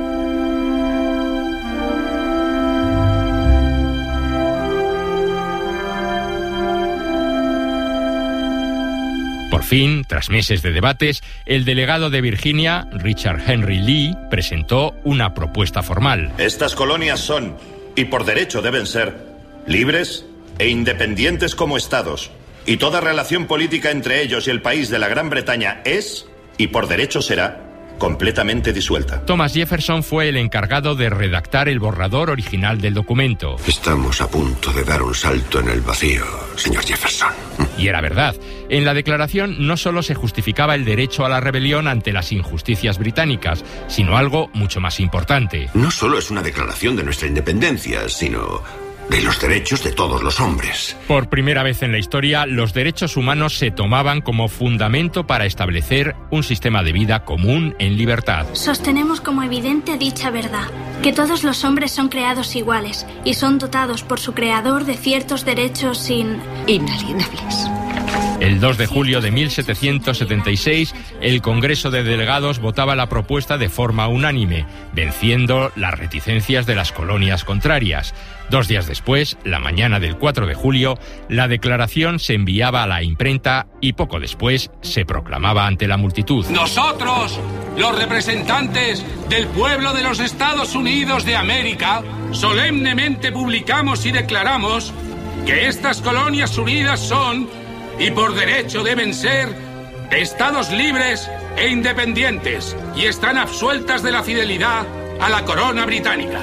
Por fin, tras meses de debates, el delegado de Virginia, Richard Henry Lee, presentó una propuesta formal. Estas colonias son, y por derecho deben ser, libres e independientes como estados, y toda relación política entre ellos y el país de la Gran Bretaña es, y por derecho será, completamente disuelta. Thomas Jefferson fue el encargado de redactar el borrador original del documento. Estamos a punto de dar un salto en el vacío, señor Jefferson. Y era verdad. En la declaración no solo se justificaba el derecho a la rebelión ante las injusticias británicas, sino algo mucho más importante. No solo es una declaración de nuestra independencia, sino de los derechos de todos los hombres. Por primera vez en la historia, los derechos humanos se tomaban como fundamento para establecer un sistema de vida común en libertad. Sostenemos como evidente dicha verdad, que todos los hombres son creados iguales y son dotados por su creador de ciertos derechos sin... inalienables. El dos de julio de mil setecientos setenta y seis, el Congreso de Delegados votaba la propuesta de forma unánime, venciendo las reticencias de las colonias contrarias. Dos días después, la mañana del cuatro de julio, la declaración se enviaba a la imprenta y poco después se proclamaba ante la multitud. Nosotros, los representantes del pueblo de los Estados Unidos de América, solemnemente publicamos y declaramos que estas colonias unidas son, y por derecho deben ser, estados libres e independientes, y están absueltas de la fidelidad a la corona británica.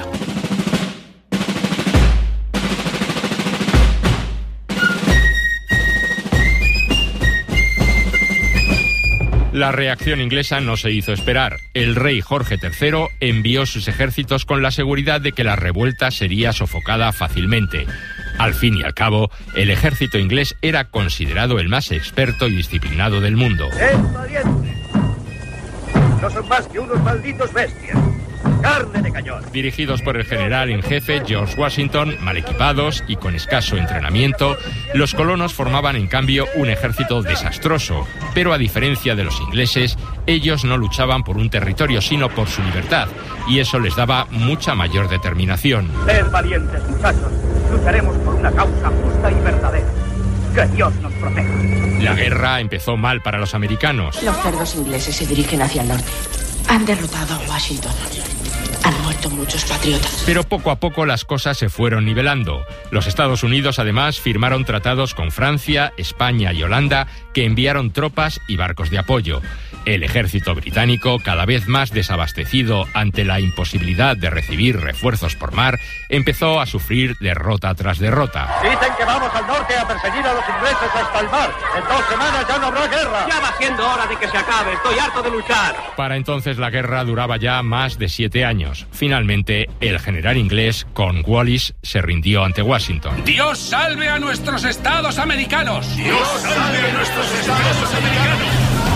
La reacción inglesa no se hizo esperar. El rey Jorge tercero envió sus ejércitos con la seguridad de que la revuelta sería sofocada fácilmente. Al fin y al cabo, el ejército inglés era considerado el más experto y disciplinado del mundo. ¡Eh, parientes! No son más que unos malditos bestias. ¡Carne de cañón! Dirigidos por el general en jefe George Washington, mal equipados y con escaso entrenamiento, los colonos formaban en cambio un ejército desastroso. Pero a diferencia de los ingleses, ellos no luchaban por un territorio, sino por su libertad, y eso les daba mucha mayor determinación. Sed valientes, muchachos. Lucharemos por una causa justa y verdadera. Que Dios nos proteja. La guerra empezó mal para los americanos. Los cerdos ingleses se dirigen hacia el norte. Han derrotado a Washington. Han muerto muchos patriotas. Pero poco a poco las cosas se fueron nivelando. Los Estados Unidos, además, firmaron tratados con Francia, España y Holanda que enviaron tropas y barcos de apoyo. El ejército británico, cada vez más desabastecido ante la imposibilidad de recibir refuerzos por mar, empezó a sufrir derrota tras derrota. Dicen que vamos al norte a perseguir a los ingleses hasta el mar. En dos semanas ya no habrá guerra. Ya va siendo hora de que se acabe. Estoy harto de luchar. Para entonces la guerra duraba ya más de siete años. Finalmente, el general inglés Cornwallis se rindió ante Washington. ¡Dios salve a nuestros estados americanos! ¡Dios salve a nuestros estados americanos!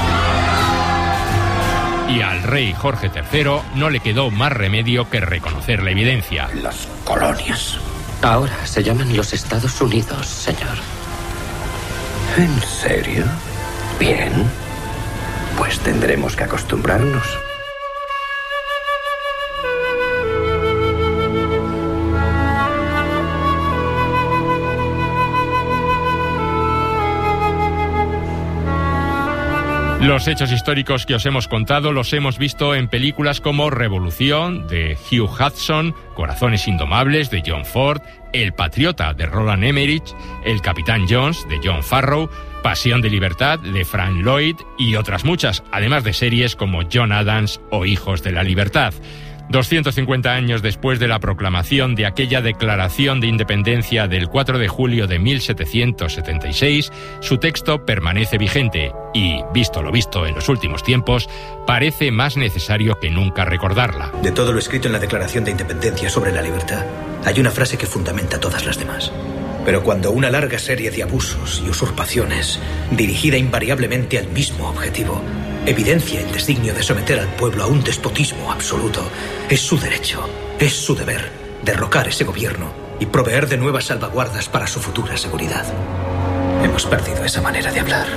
Y al rey Jorge tercero no le quedó más remedio que reconocer la evidencia. Las colonias. Ahora se llaman los Estados Unidos, señor. ¿En serio? Bien. Pues tendremos que acostumbrarnos. Los hechos históricos que os hemos contado los hemos visto en películas como Revolución, de Hugh Hudson, Corazones Indomables, de John Ford, El Patriota, de Roland Emmerich, El Capitán Jones, de John Farrow, Pasión de Libertad, de Frank Lloyd y otras muchas, además de series como John Adams o Hijos de la Libertad. doscientos cincuenta años después de la proclamación de aquella Declaración de Independencia del cuatro de julio de mil setecientos setenta y seis, su texto permanece vigente y, visto lo visto en los últimos tiempos, parece más necesario que nunca recordarla. De todo lo escrito en la Declaración de Independencia sobre la libertad, hay una frase que fundamenta todas las demás. Pero cuando una larga serie de abusos y usurpaciones, dirigida invariablemente al mismo objetivo, evidencia el designio de someter al pueblo a un despotismo absoluto, es su derecho, es su deber, derrocar ese gobierno y proveer de nuevas salvaguardas para su futura seguridad. Hemos perdido esa manera de hablar.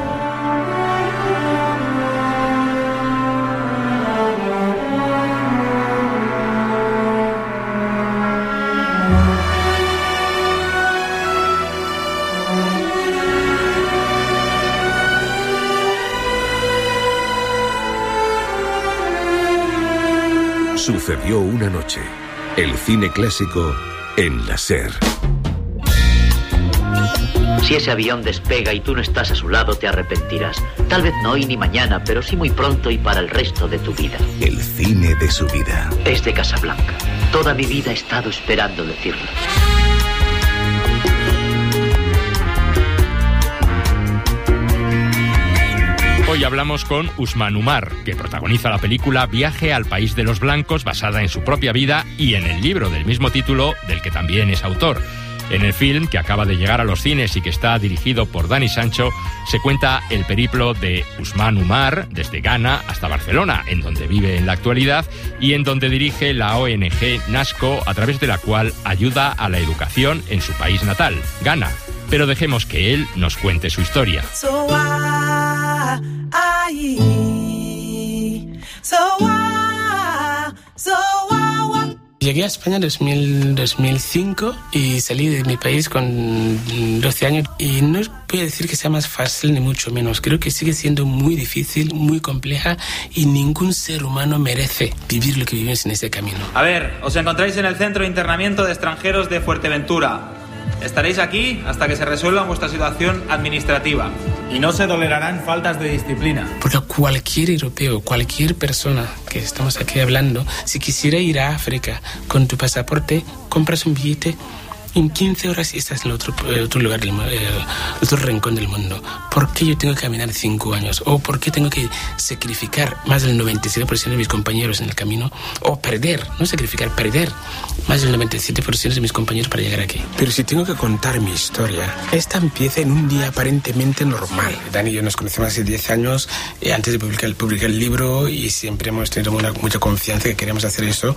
Sucedió una noche. El cine clásico en la SER. Si ese avión despega y tú no estás a su lado, te arrepentirás. Tal vez no hoy ni mañana, pero sí muy pronto y para el resto de tu vida. El cine de su vida. Es de Casablanca. Toda mi vida he estado esperando decirlo. Hoy hablamos con Usman Umar, que protagoniza la película Viaje al País de los Blancos, basada en su propia vida y en el libro del mismo título, del que también es autor. En el film, que acaba de llegar a los cines y que está dirigido por Dani Sancho, se cuenta el periplo de Usman Umar desde Ghana hasta Barcelona, en donde vive en la actualidad y en donde dirige la O N G NASCO, a través de la cual ayuda a la educación en su país natal, Ghana. Pero dejemos que él nos cuente su historia. So I, I, so I, so I. Llegué a España en dos mil cinco y salí de mi país con doce años. Y no voy a decir que sea más fácil ni mucho menos. Creo que sigue siendo muy difícil, muy compleja y ningún ser humano merece vivir lo que vivimos en ese camino. A ver, os encontráis en el Centro de Internamiento de Extranjeros de Fuerteventura. Estaréis aquí hasta que se resuelva vuestra situación administrativa. Y no se tolerarán faltas de disciplina. Porque cualquier europeo, cualquier persona que estamos aquí hablando, si quisiera ir a África con tu pasaporte, compras un billete, en quince horas estás en otro, otro lugar, del, eh, otro rincón del mundo. ¿Por qué yo tengo que caminar cinco años? ¿O por qué tengo que sacrificar más del noventa y siete por ciento de mis compañeros en el camino? O perder, no sacrificar, perder más del noventa y siete por ciento de mis compañeros para llegar aquí. Pero si tengo que contar mi historia, esta empieza en un día aparentemente normal. Dani y yo nos conocemos hace diez años, eh, antes de publicar, publicar el libro, y siempre hemos tenido una, mucha confianza que queríamos hacer eso.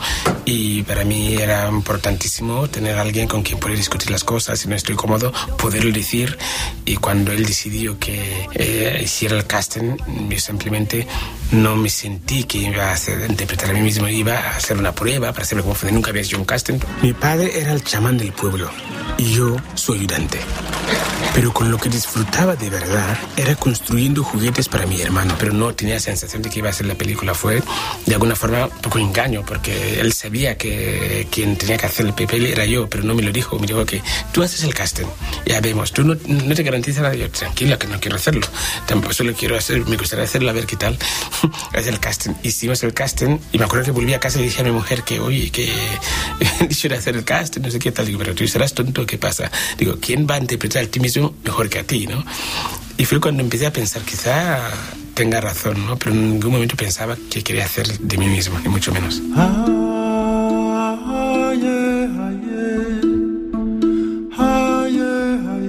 Y para mí era importantísimo tener a alguien con quien poder discutir las cosas. Si no estoy cómodo, poderlo decir. Y cuando él decidió que eh, hiciera el casting, yo simplemente no me sentí que iba a hacer, interpretar a mí mismo. Iba a hacer una prueba para saber cómo fue. Nunca había hecho un casting. Mi padre era el chamán del pueblo y yo su ayudante. Pero con lo que disfrutaba de verdad era construyendo juguetes para mi hermano, pero no tenía la sensación de que iba a ser la película. Fue de alguna forma un poco engaño, porque él sabía que quien tenía que hacer el papel era yo, pero no me lo dijo. Me dijo que tú haces el casting, ya vemos, tú no, no te garantizas nada. Yo, tranquila, que no quiero hacerlo, tampoco solo quiero hacer, me gustaría hacerlo, a ver qué tal. Hacer el casting. Hicimos el casting y me acuerdo que volví a casa y dije a mi mujer que, oye, que he dicho de hacer el casting, no sé qué tal. Digo, pero tú serás tonto, ¿qué pasa? Digo, ¿quién va a interpretar a ti mismo mejor que a ti, no? Y fue cuando empecé a pensar, quizá tenga razón, ¿no? Pero en ningún momento pensaba que quería hacer de mí mismo, ni mucho menos. Ah, yeah, yeah. Ah, yeah,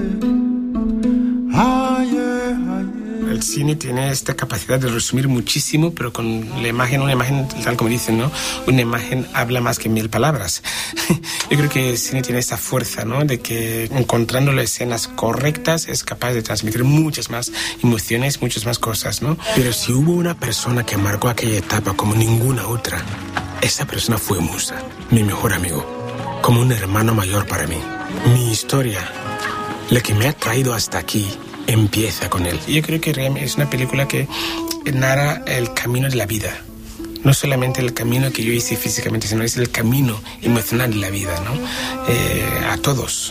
yeah. Ah, yeah, yeah. El cine tiene esta capacidad de resumir muchísimo, pero con la imagen, una imagen, tal como dicen, ¿no? Una imagen habla más que mil palabras. Yo creo que el cine tiene esa fuerza, ¿no? De que encontrando las escenas correctas es capaz de transmitir muchas más emociones, muchas más cosas, ¿no? Pero si hubo una persona que marcó aquella etapa como ninguna otra, esa persona fue Musa, mi mejor amigo, como un hermano mayor para mí. Mi historia, la que me ha traído hasta aquí, empieza con él. Yo creo que es una película que narra el camino de la vida. No solamente el camino que yo hice físicamente, sino es el camino emocional de la vida, ¿no? Eh, a todos.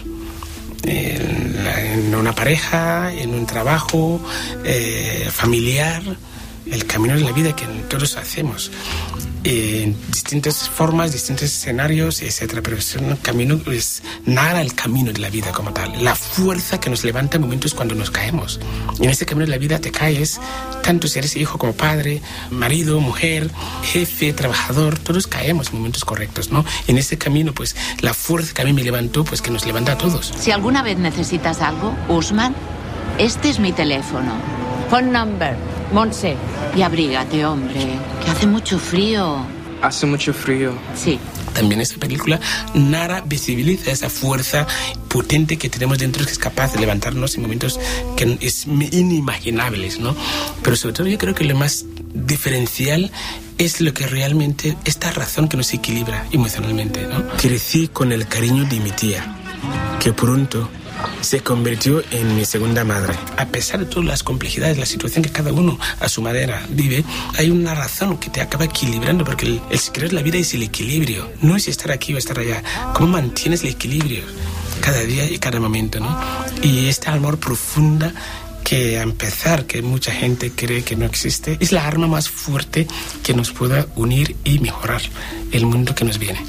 En, la, en una pareja, en un trabajo eh, familiar, el camino de la vida que todos hacemos. En distintas formas, distintos escenarios, etcétera. Pero es un camino, es nada el camino de la vida como tal. La fuerza que nos levanta en momentos cuando nos caemos. Y en ese camino de la vida te caes, tanto si eres hijo como padre, marido, mujer, jefe, trabajador, todos caemos en momentos correctos, ¿no? En ese camino, pues, la fuerza que a mí me levantó, pues que nos levanta a todos. Si alguna vez necesitas algo, Usman, este es mi teléfono. Phone number, Montse. Y abrígate, hombre, que hace mucho frío. Hace mucho frío. Sí. También esta película narra, visibiliza esa fuerza potente que tenemos dentro, que es capaz de levantarnos en momentos que es inimaginables, ¿no? Pero sobre todo yo creo que lo más diferencial es lo que realmente, esta razón que nos equilibra emocionalmente, ¿no? Crecí con el cariño de mi tía, que pronto se convirtió en mi segunda madre. A pesar de todas las complejidades, la situación que cada uno a su manera vive, hay una razón que te acaba equilibrando, porque el, el secreto de la vida es el equilibrio. No es estar aquí o estar allá. ¿Cómo mantienes el equilibrio? cada día y cada momento, ¿no? Y este amor profunda que a empezar, que mucha gente cree que no existe, es la arma más fuerte que nos pueda unir y mejorar el mundo que nos viene.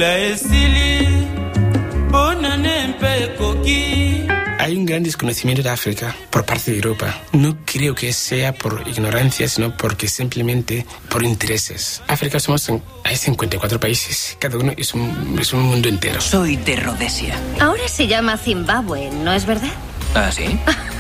Hay un gran desconocimiento de África por parte de Europa. No creo que sea por ignorancia, sino porque simplemente por intereses. África somos en, hay cincuenta y cuatro países, cada uno es un, es un mundo entero. Soy de Rhodesia. Ahora se llama Zimbabue, ¿no es verdad? ¿Ah, sí?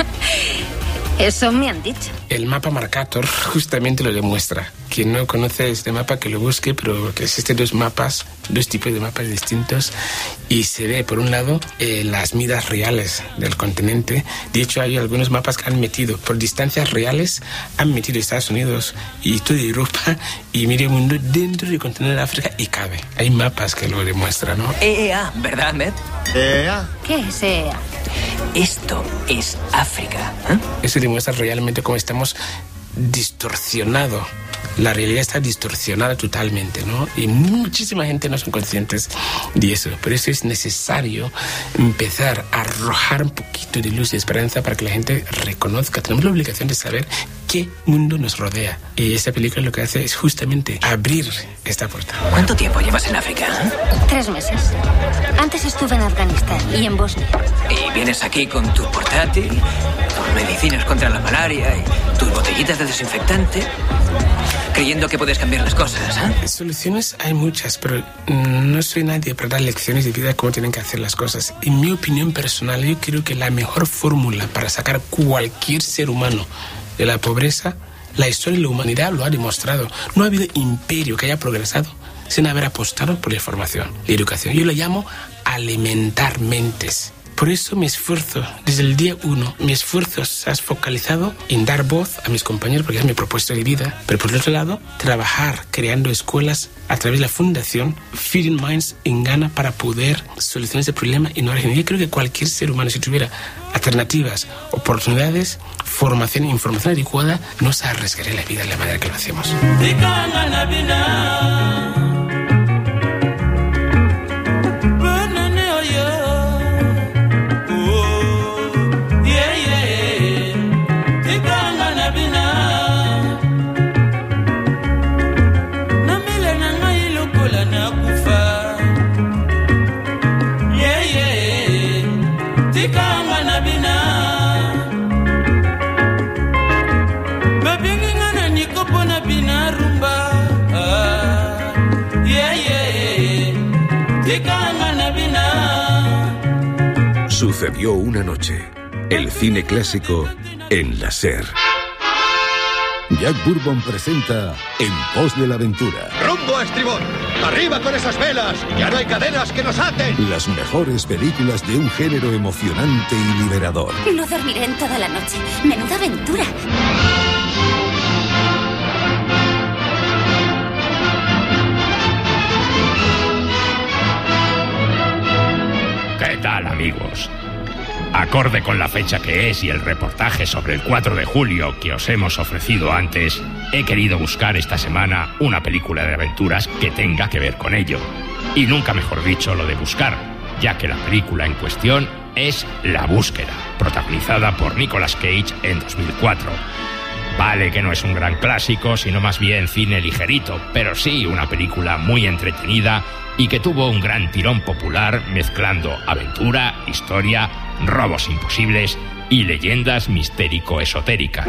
Eso me han dicho. El mapa Mercator justamente lo demuestra. Quien no conoce este mapa que lo busque, pero que existen dos mapas, dos tipos de mapas distintos, y se ve por un lado eh, las medidas reales del continente. De hecho, hay algunos mapas que han metido por distancias reales, han metido Estados Unidos y toda Europa y medio mundo dentro del continente de África y cabe. Hay mapas que lo demuestran, ¿no? E E A, ¿verdad, Ahmed? E E A. ¿Qué es E E A? Esto es África. ¿eh? Eso demuestra realmente cómo estamos distorsionados. La realidad está distorsionada totalmente, ¿no? Y muchísima gente no son conscientes de eso. Por eso es necesario empezar a arrojar un poquito de luz y esperanza para que la gente reconozca. Tenemos la obligación de saber qué mundo nos rodea. Y esta película lo que hace es justamente abrir esta puerta. ¿Cuánto tiempo llevas en África? Tres meses. Antes estuve en Afganistán y en Bosnia. Y vienes aquí con tu portátil, tus medicinas contra la malaria y tus botellitas de desinfectante, creyendo que puedes cambiar las cosas, ¿eh? Soluciones hay muchas, pero no soy nadie para dar lecciones de vida de cómo tienen que hacer las cosas. En mi opinión personal, yo creo que la mejor fórmula para sacar cualquier ser humano de la pobreza, la historia de la humanidad lo ha demostrado. No ha habido imperio que haya progresado sin haber apostado por la información, la educación. Yo lo llamo alimentar mentes. Por eso mi esfuerzo, desde el día uno, mi esfuerzo se ha focalizado en dar voz a mis compañeros, porque es mi propuesta de vida. Pero por el otro lado, trabajar creando escuelas a través de la fundación Feeding Minds en Ghana para poder solucionar ese problema en origen. Yo creo que cualquier ser humano, si tuviera alternativas, oportunidades, formación e información adecuada, no se arriesgaría la vida de la manera que lo hacemos. Sucedió una noche. El cine clásico en la SER. Jack Bourbon presenta En pos de la aventura. ¡Rumbo a estribor! ¡Arriba con esas velas! ¡Ya no hay cadenas que nos aten! Las mejores películas de un género emocionante y liberador. No dormiré en toda la noche. ¡Menuda aventura! ¿Qué tal, amigos? Acorde con la fecha que es y el reportaje sobre el cuatro de julio que os hemos ofrecido antes, he querido buscar esta semana una película de aventuras que tenga que ver con ello. Y nunca mejor dicho lo de buscar, ya que la película en cuestión es La búsqueda, protagonizada por Nicolas Cage en dos mil cuatro. Vale que no es un gran clásico, sino más bien cine ligerito, pero sí una película muy entretenida y que tuvo un gran tirón popular mezclando aventura, historia, robos imposibles y leyendas mistérico-esotéricas.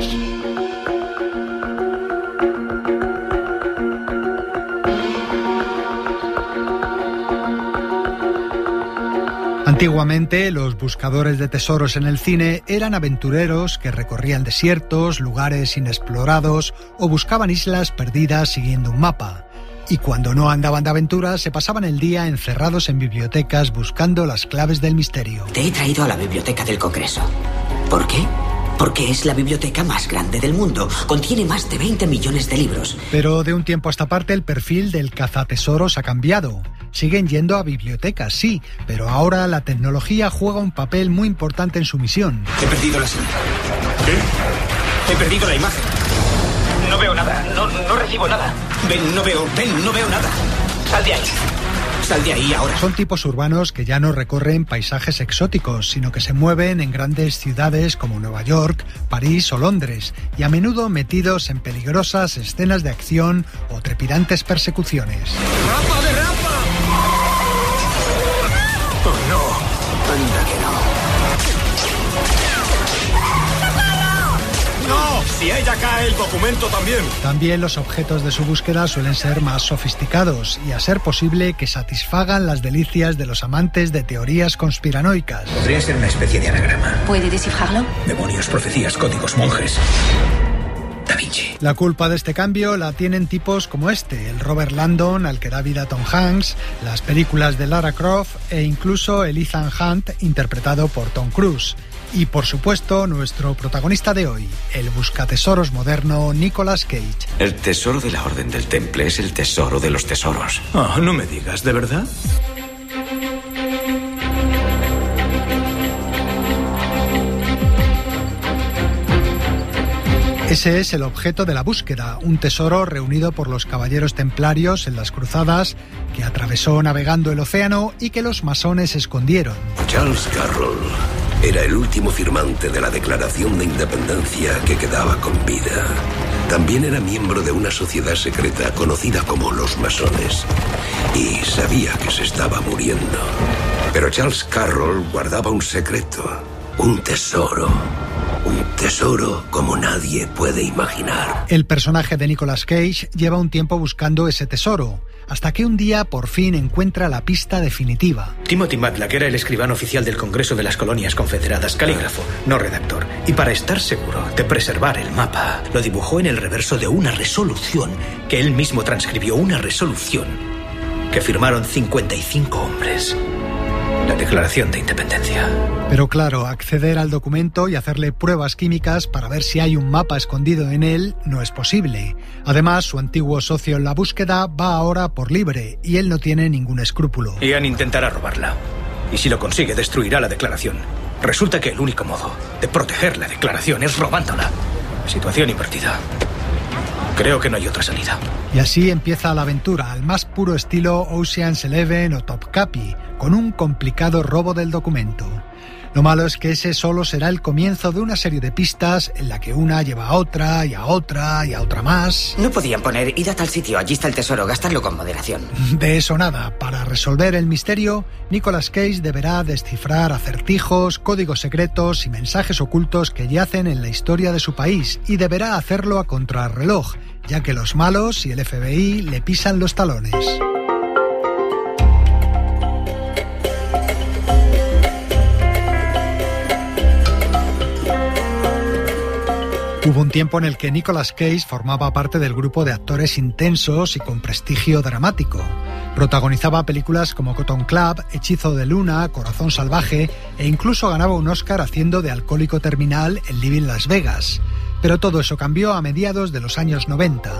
Antiguamente, los buscadores de tesoros en el cine eran aventureros que recorrían desiertos, lugares inexplorados o buscaban islas perdidas siguiendo un mapa. Y cuando no andaban de aventura, se pasaban el día encerrados en bibliotecas buscando las claves del misterio. Te he traído a la Biblioteca del Congreso. ¿Por qué? Porque es la biblioteca más grande del mundo. Contiene más de veinte millones de libros. Pero de un tiempo a esta parte el perfil del cazatesoros ha cambiado. Siguen yendo a bibliotecas, sí, pero ahora la tecnología juega un papel muy importante en su misión. He perdido la señal. ¿Qué? He perdido la imagen. No veo nada, no, no recibo nada. Ven, no veo, ven, no veo nada. Sal de ahí. Sal de ahí ahora. Son tipos urbanos que ya no recorren paisajes exóticos, sino que se mueven en grandes ciudades como Nueva York, París o Londres, y a menudo metidos en peligrosas escenas de acción o trepidantes persecuciones. ¡Rapa de rapa! ¡Oh, no! Anda que no. ¡No! Si ella cae, el documento también. También los objetos de su búsqueda suelen ser más sofisticados y, a ser posible, que satisfagan las delicias de los amantes de teorías conspiranoicas. Podría ser una especie de anagrama. ¿Puede descifrarlo? Demonios, profecías, códigos, monjes. Da Vinci. La culpa de este cambio la tienen tipos como este, el Robert Landon, al que da vida Tom Hanks, las películas de Lara Croft e incluso el Ethan Hunt, interpretado por Tom Cruise. Y, por supuesto, nuestro protagonista de hoy, el buscatesoros moderno Nicolas Cage. El tesoro de la Orden del Temple es el tesoro de los tesoros. Oh, no me digas, ¿de verdad? Ese es el objeto de la búsqueda, un tesoro reunido por los caballeros templarios en las cruzadas, que atravesó navegando el océano y que los masones escondieron. Charles Carroll era el último firmante de la Declaración de Independencia que quedaba con vida. También era miembro de una sociedad secreta conocida como los masones y sabía que se estaba muriendo. Pero Charles Carroll guardaba un secreto, un tesoro. Un tesoro como nadie puede imaginar. El personaje de Nicolas Cage lleva un tiempo buscando ese tesoro, hasta que un día por fin encuentra la pista definitiva. Timothy Matlack era el escribano oficial del Congreso de las Colonias Confederadas, calígrafo, no redactor. Y para estar seguro de preservar el mapa, lo dibujó en el reverso de una resolución que él mismo transcribió, una resolución que firmaron cincuenta y cinco hombres. La Declaración de Independencia. Pero claro, acceder al documento y hacerle pruebas químicas para ver si hay un mapa escondido en él no es posible. Además, su antiguo socio en la búsqueda va ahora por libre y él no tiene ningún escrúpulo. Ian intentará robarla. Y si lo consigue, destruirá la declaración. Resulta que el único modo de proteger la declaración es robándola. Situación invertida. Creo que no hay otra salida. Y así empieza la aventura, al más puro estilo Ocean's Eleven o Top Capi, con un complicado robo del documento. Lo malo es que ese solo será el comienzo de una serie de pistas en la que una lleva a otra y a otra y a otra más. No podían poner, id a tal sitio, allí está el tesoro, gastadlo con moderación. De eso nada. Para resolver el misterio, Nicolas Cage deberá descifrar acertijos, códigos secretos y mensajes ocultos que yacen en la historia de su país, y deberá hacerlo a contrarreloj, ya que los malos y el F B I le pisan los talones. Hubo un tiempo en el que Nicolas Cage formaba parte del grupo de actores intensos y con prestigio dramático. Protagonizaba películas como Cotton Club, Hechizo de Luna, Corazón Salvaje e incluso ganaba un Oscar haciendo de alcohólico terminal en Living Las Vegas. Pero todo eso cambió a mediados de los años noventa.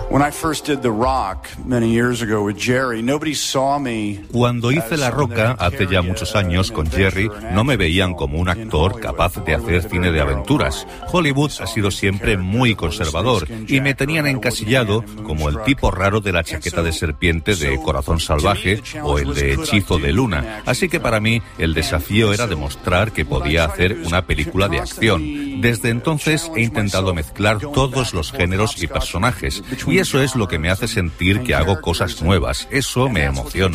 Cuando hice La Roca hace ya muchos años con Jerry, no me veían como un actor capaz de hacer cine de aventuras. Hollywood ha sido siempre muy conservador y me tenían encasillado como el tipo raro de la chaqueta de serpiente de Corazón Salvaje o el de Hechizo de Luna. Así que para mí el desafío era demostrar que podía hacer una película de acción. Desde entonces he intentado mezclar todos los géneros y personajes, y eso es lo que me hace sentir que hago cosas nuevas. Eso me emociona.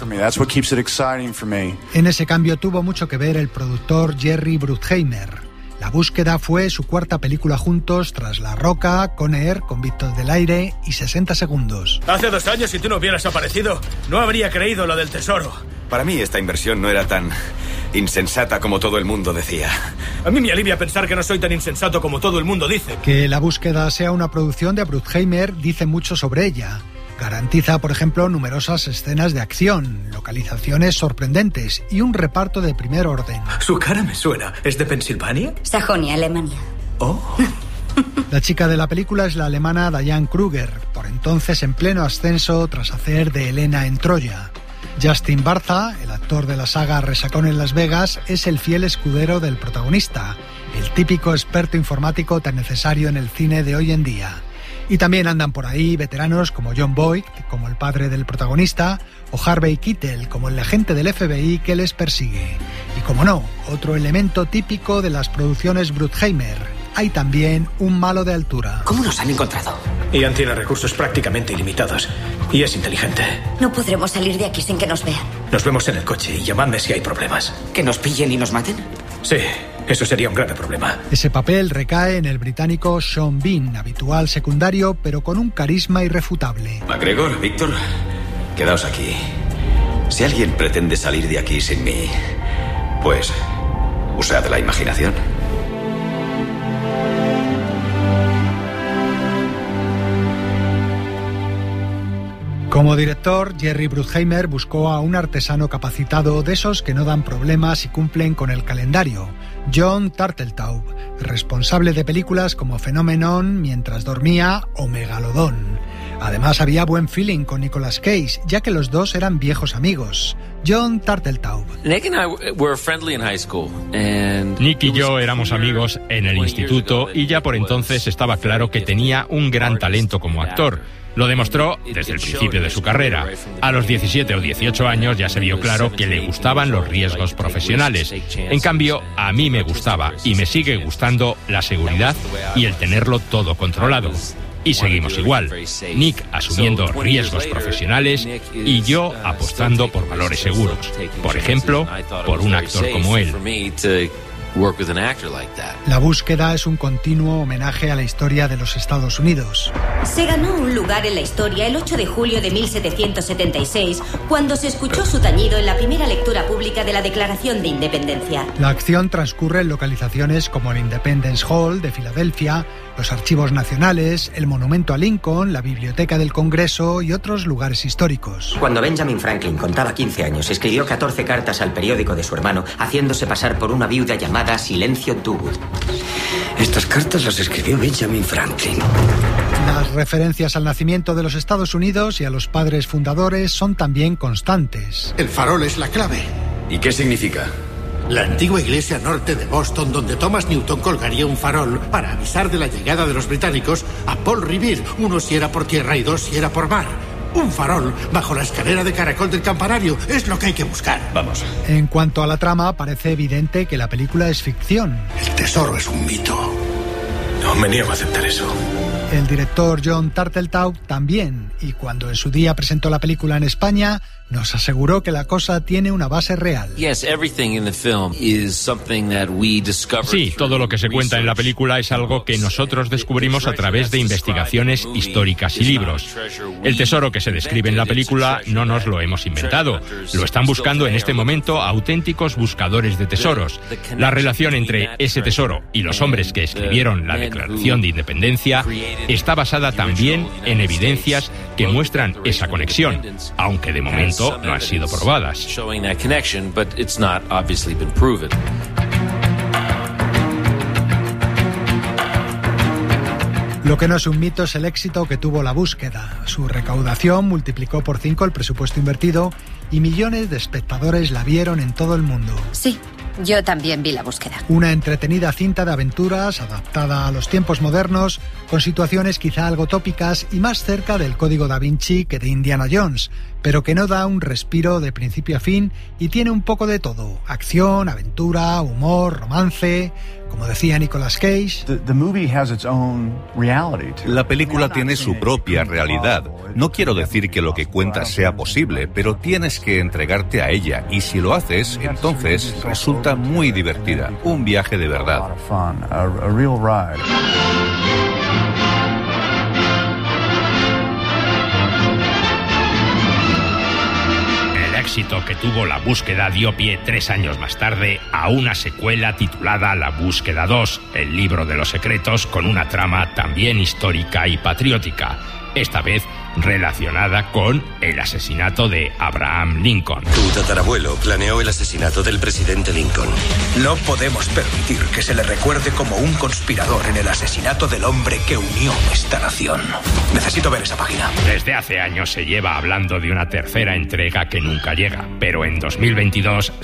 En ese cambio tuvo mucho que ver el productor Jerry Bruckheimer. La búsqueda fue su cuarta película juntos tras La Roca, Con Air, Convictos del Aire y sesenta segundos. Hace dos años, si tú no hubieras aparecido, no habría creído lo del tesoro. Para mí esta inversión no era tan insensata como todo el mundo decía. A mí me alivia pensar que no soy tan insensato como todo el mundo dice. Que La Búsqueda sea una producción de Bruckheimer dice mucho sobre ella. Garantiza, por ejemplo, numerosas escenas de acción, localizaciones sorprendentes y un reparto de primer orden. Su cara me suena. ¿Es de Pensilvania? Sajonia, Alemania. Oh. La chica de la película es la alemana Diane Kruger, por entonces en pleno ascenso tras hacer de Elena en Troya. Justin Bartha, el actor de la saga Resacón en Las Vegas, es el fiel escudero del protagonista, el típico experto informático tan necesario en el cine de hoy en día. Y también andan por ahí veteranos como John Boyd, como el padre del protagonista, o Harvey Keitel, como el agente del F B I que les persigue. Y como no, otro elemento típico de las producciones Bruckheimer: hay también un malo de altura. ¿Cómo nos han encontrado? Ian tiene recursos prácticamente ilimitados y es inteligente. No podremos salir de aquí sin que nos vean. Nos vemos en el coche y llamadme si hay problemas. ¿Que nos pillen y nos maten? Sí, eso sería un grave problema. Ese papel recae en el británico Sean Bean, habitual secundario, pero con un carisma irrefutable. MacGregor, Víctor, quedaos aquí. Si alguien pretende salir de aquí sin mí, pues usad la imaginación. Como director, Jerry Bruckheimer buscó a un artesano capacitado, de esos que no dan problemas y cumplen con el calendario: John Turteltaub, responsable de películas como Phenomenon, Mientras dormía o Megalodón. Además, había buen feeling con Nicolas Cage, ya que los dos eran viejos amigos. John Turteltaub. Nick and I were friendly in high school, and Nick y yo éramos amigos en el instituto y ya por entonces estaba claro que tenía un gran talento como actor. Lo demostró desde el principio de su carrera. A los diecisiete o dieciocho años ya se vio claro que le gustaban los riesgos profesionales. En cambio, a mí me gustaba y me sigue gustando la seguridad y el tenerlo todo controlado. Y seguimos igual. Nick asumiendo riesgos profesionales y yo apostando por valores seguros. Por ejemplo, por un actor como él. La búsqueda es un continuo homenaje a la historia de los Estados Unidos. Se ganó un lugar en la historia el ocho de julio de mil setecientos setenta y seis, cuando se escuchó su tañido en la primera lectura pública de la Declaración de Independencia. La acción transcurre en localizaciones como el Independence Hall de Filadelfia, los Archivos Nacionales, el Monumento a Lincoln, la Biblioteca del Congreso y otros lugares históricos. Cuando Benjamin Franklin contaba quince años, escribió catorce cartas al periódico de su hermano, haciéndose pasar por una viuda llamada Silencio Duwood. Estas cartas las escribió Benjamin Franklin. Las referencias al nacimiento de los Estados Unidos y a los padres fundadores son también constantes. El farol es la clave. ¿Y qué significa? La antigua iglesia norte de Boston, donde Thomas Newton colgaría un farol para avisar de la llegada de los británicos a Paul Revere, uno si era por tierra y dos si era por mar. Un farol bajo la escalera de caracol del campanario es lo que hay que buscar. Vamos. En cuanto a la trama, parece evidente que la película es ficción. El tesoro es un mito. No me niego a aceptar eso. El director John Turteltaub también, y cuando en su día presentó la película en España, nos aseguró que la cosa tiene una base real. Sí, todo lo que se cuenta en la película es algo que nosotros descubrimos a través de investigaciones históricas y libros. El tesoro que se describe en la película no nos lo hemos inventado. Lo están buscando en este momento auténticos buscadores de tesoros. La relación entre ese tesoro y los hombres que escribieron la Declaración de Independencia está basada también en evidencias que muestran esa conexión, aunque de momento no han sido probadas. Lo que no es un mito es el éxito que tuvo la búsqueda. Su recaudación multiplicó por cinco el presupuesto invertido y millones de espectadores la vieron en todo el mundo. Sí. Yo también vi La búsqueda. Una entretenida cinta de aventuras adaptada a los tiempos modernos, con situaciones quizá algo tópicas y más cerca del Código Da Vinci que de Indiana Jones, pero que no da un respiro de principio a fin y tiene un poco de todo: acción, aventura, humor, romance. Como decía Nicolas Cage, la película tiene su propia realidad. No quiero decir que lo que cuenta sea posible, pero tienes que entregarte a ella, y si lo haces, entonces resulta muy divertida. Un viaje de verdad. El éxito que tuvo La búsqueda dio pie tres años más tarde a una secuela titulada La búsqueda dos, el libro de los secretos, con una trama también histórica y patriótica, esta vez relacionada con el asesinato de Abraham Lincoln. Tu tatarabuelo planeó el asesinato del presidente Lincoln. No podemos permitir que se le recuerde como un conspirador en el asesinato del hombre que unió esta nación. Necesito ver esa página. Desde hace años se lleva hablando de una tercera entrega que nunca llega, pero en dos mil veintidós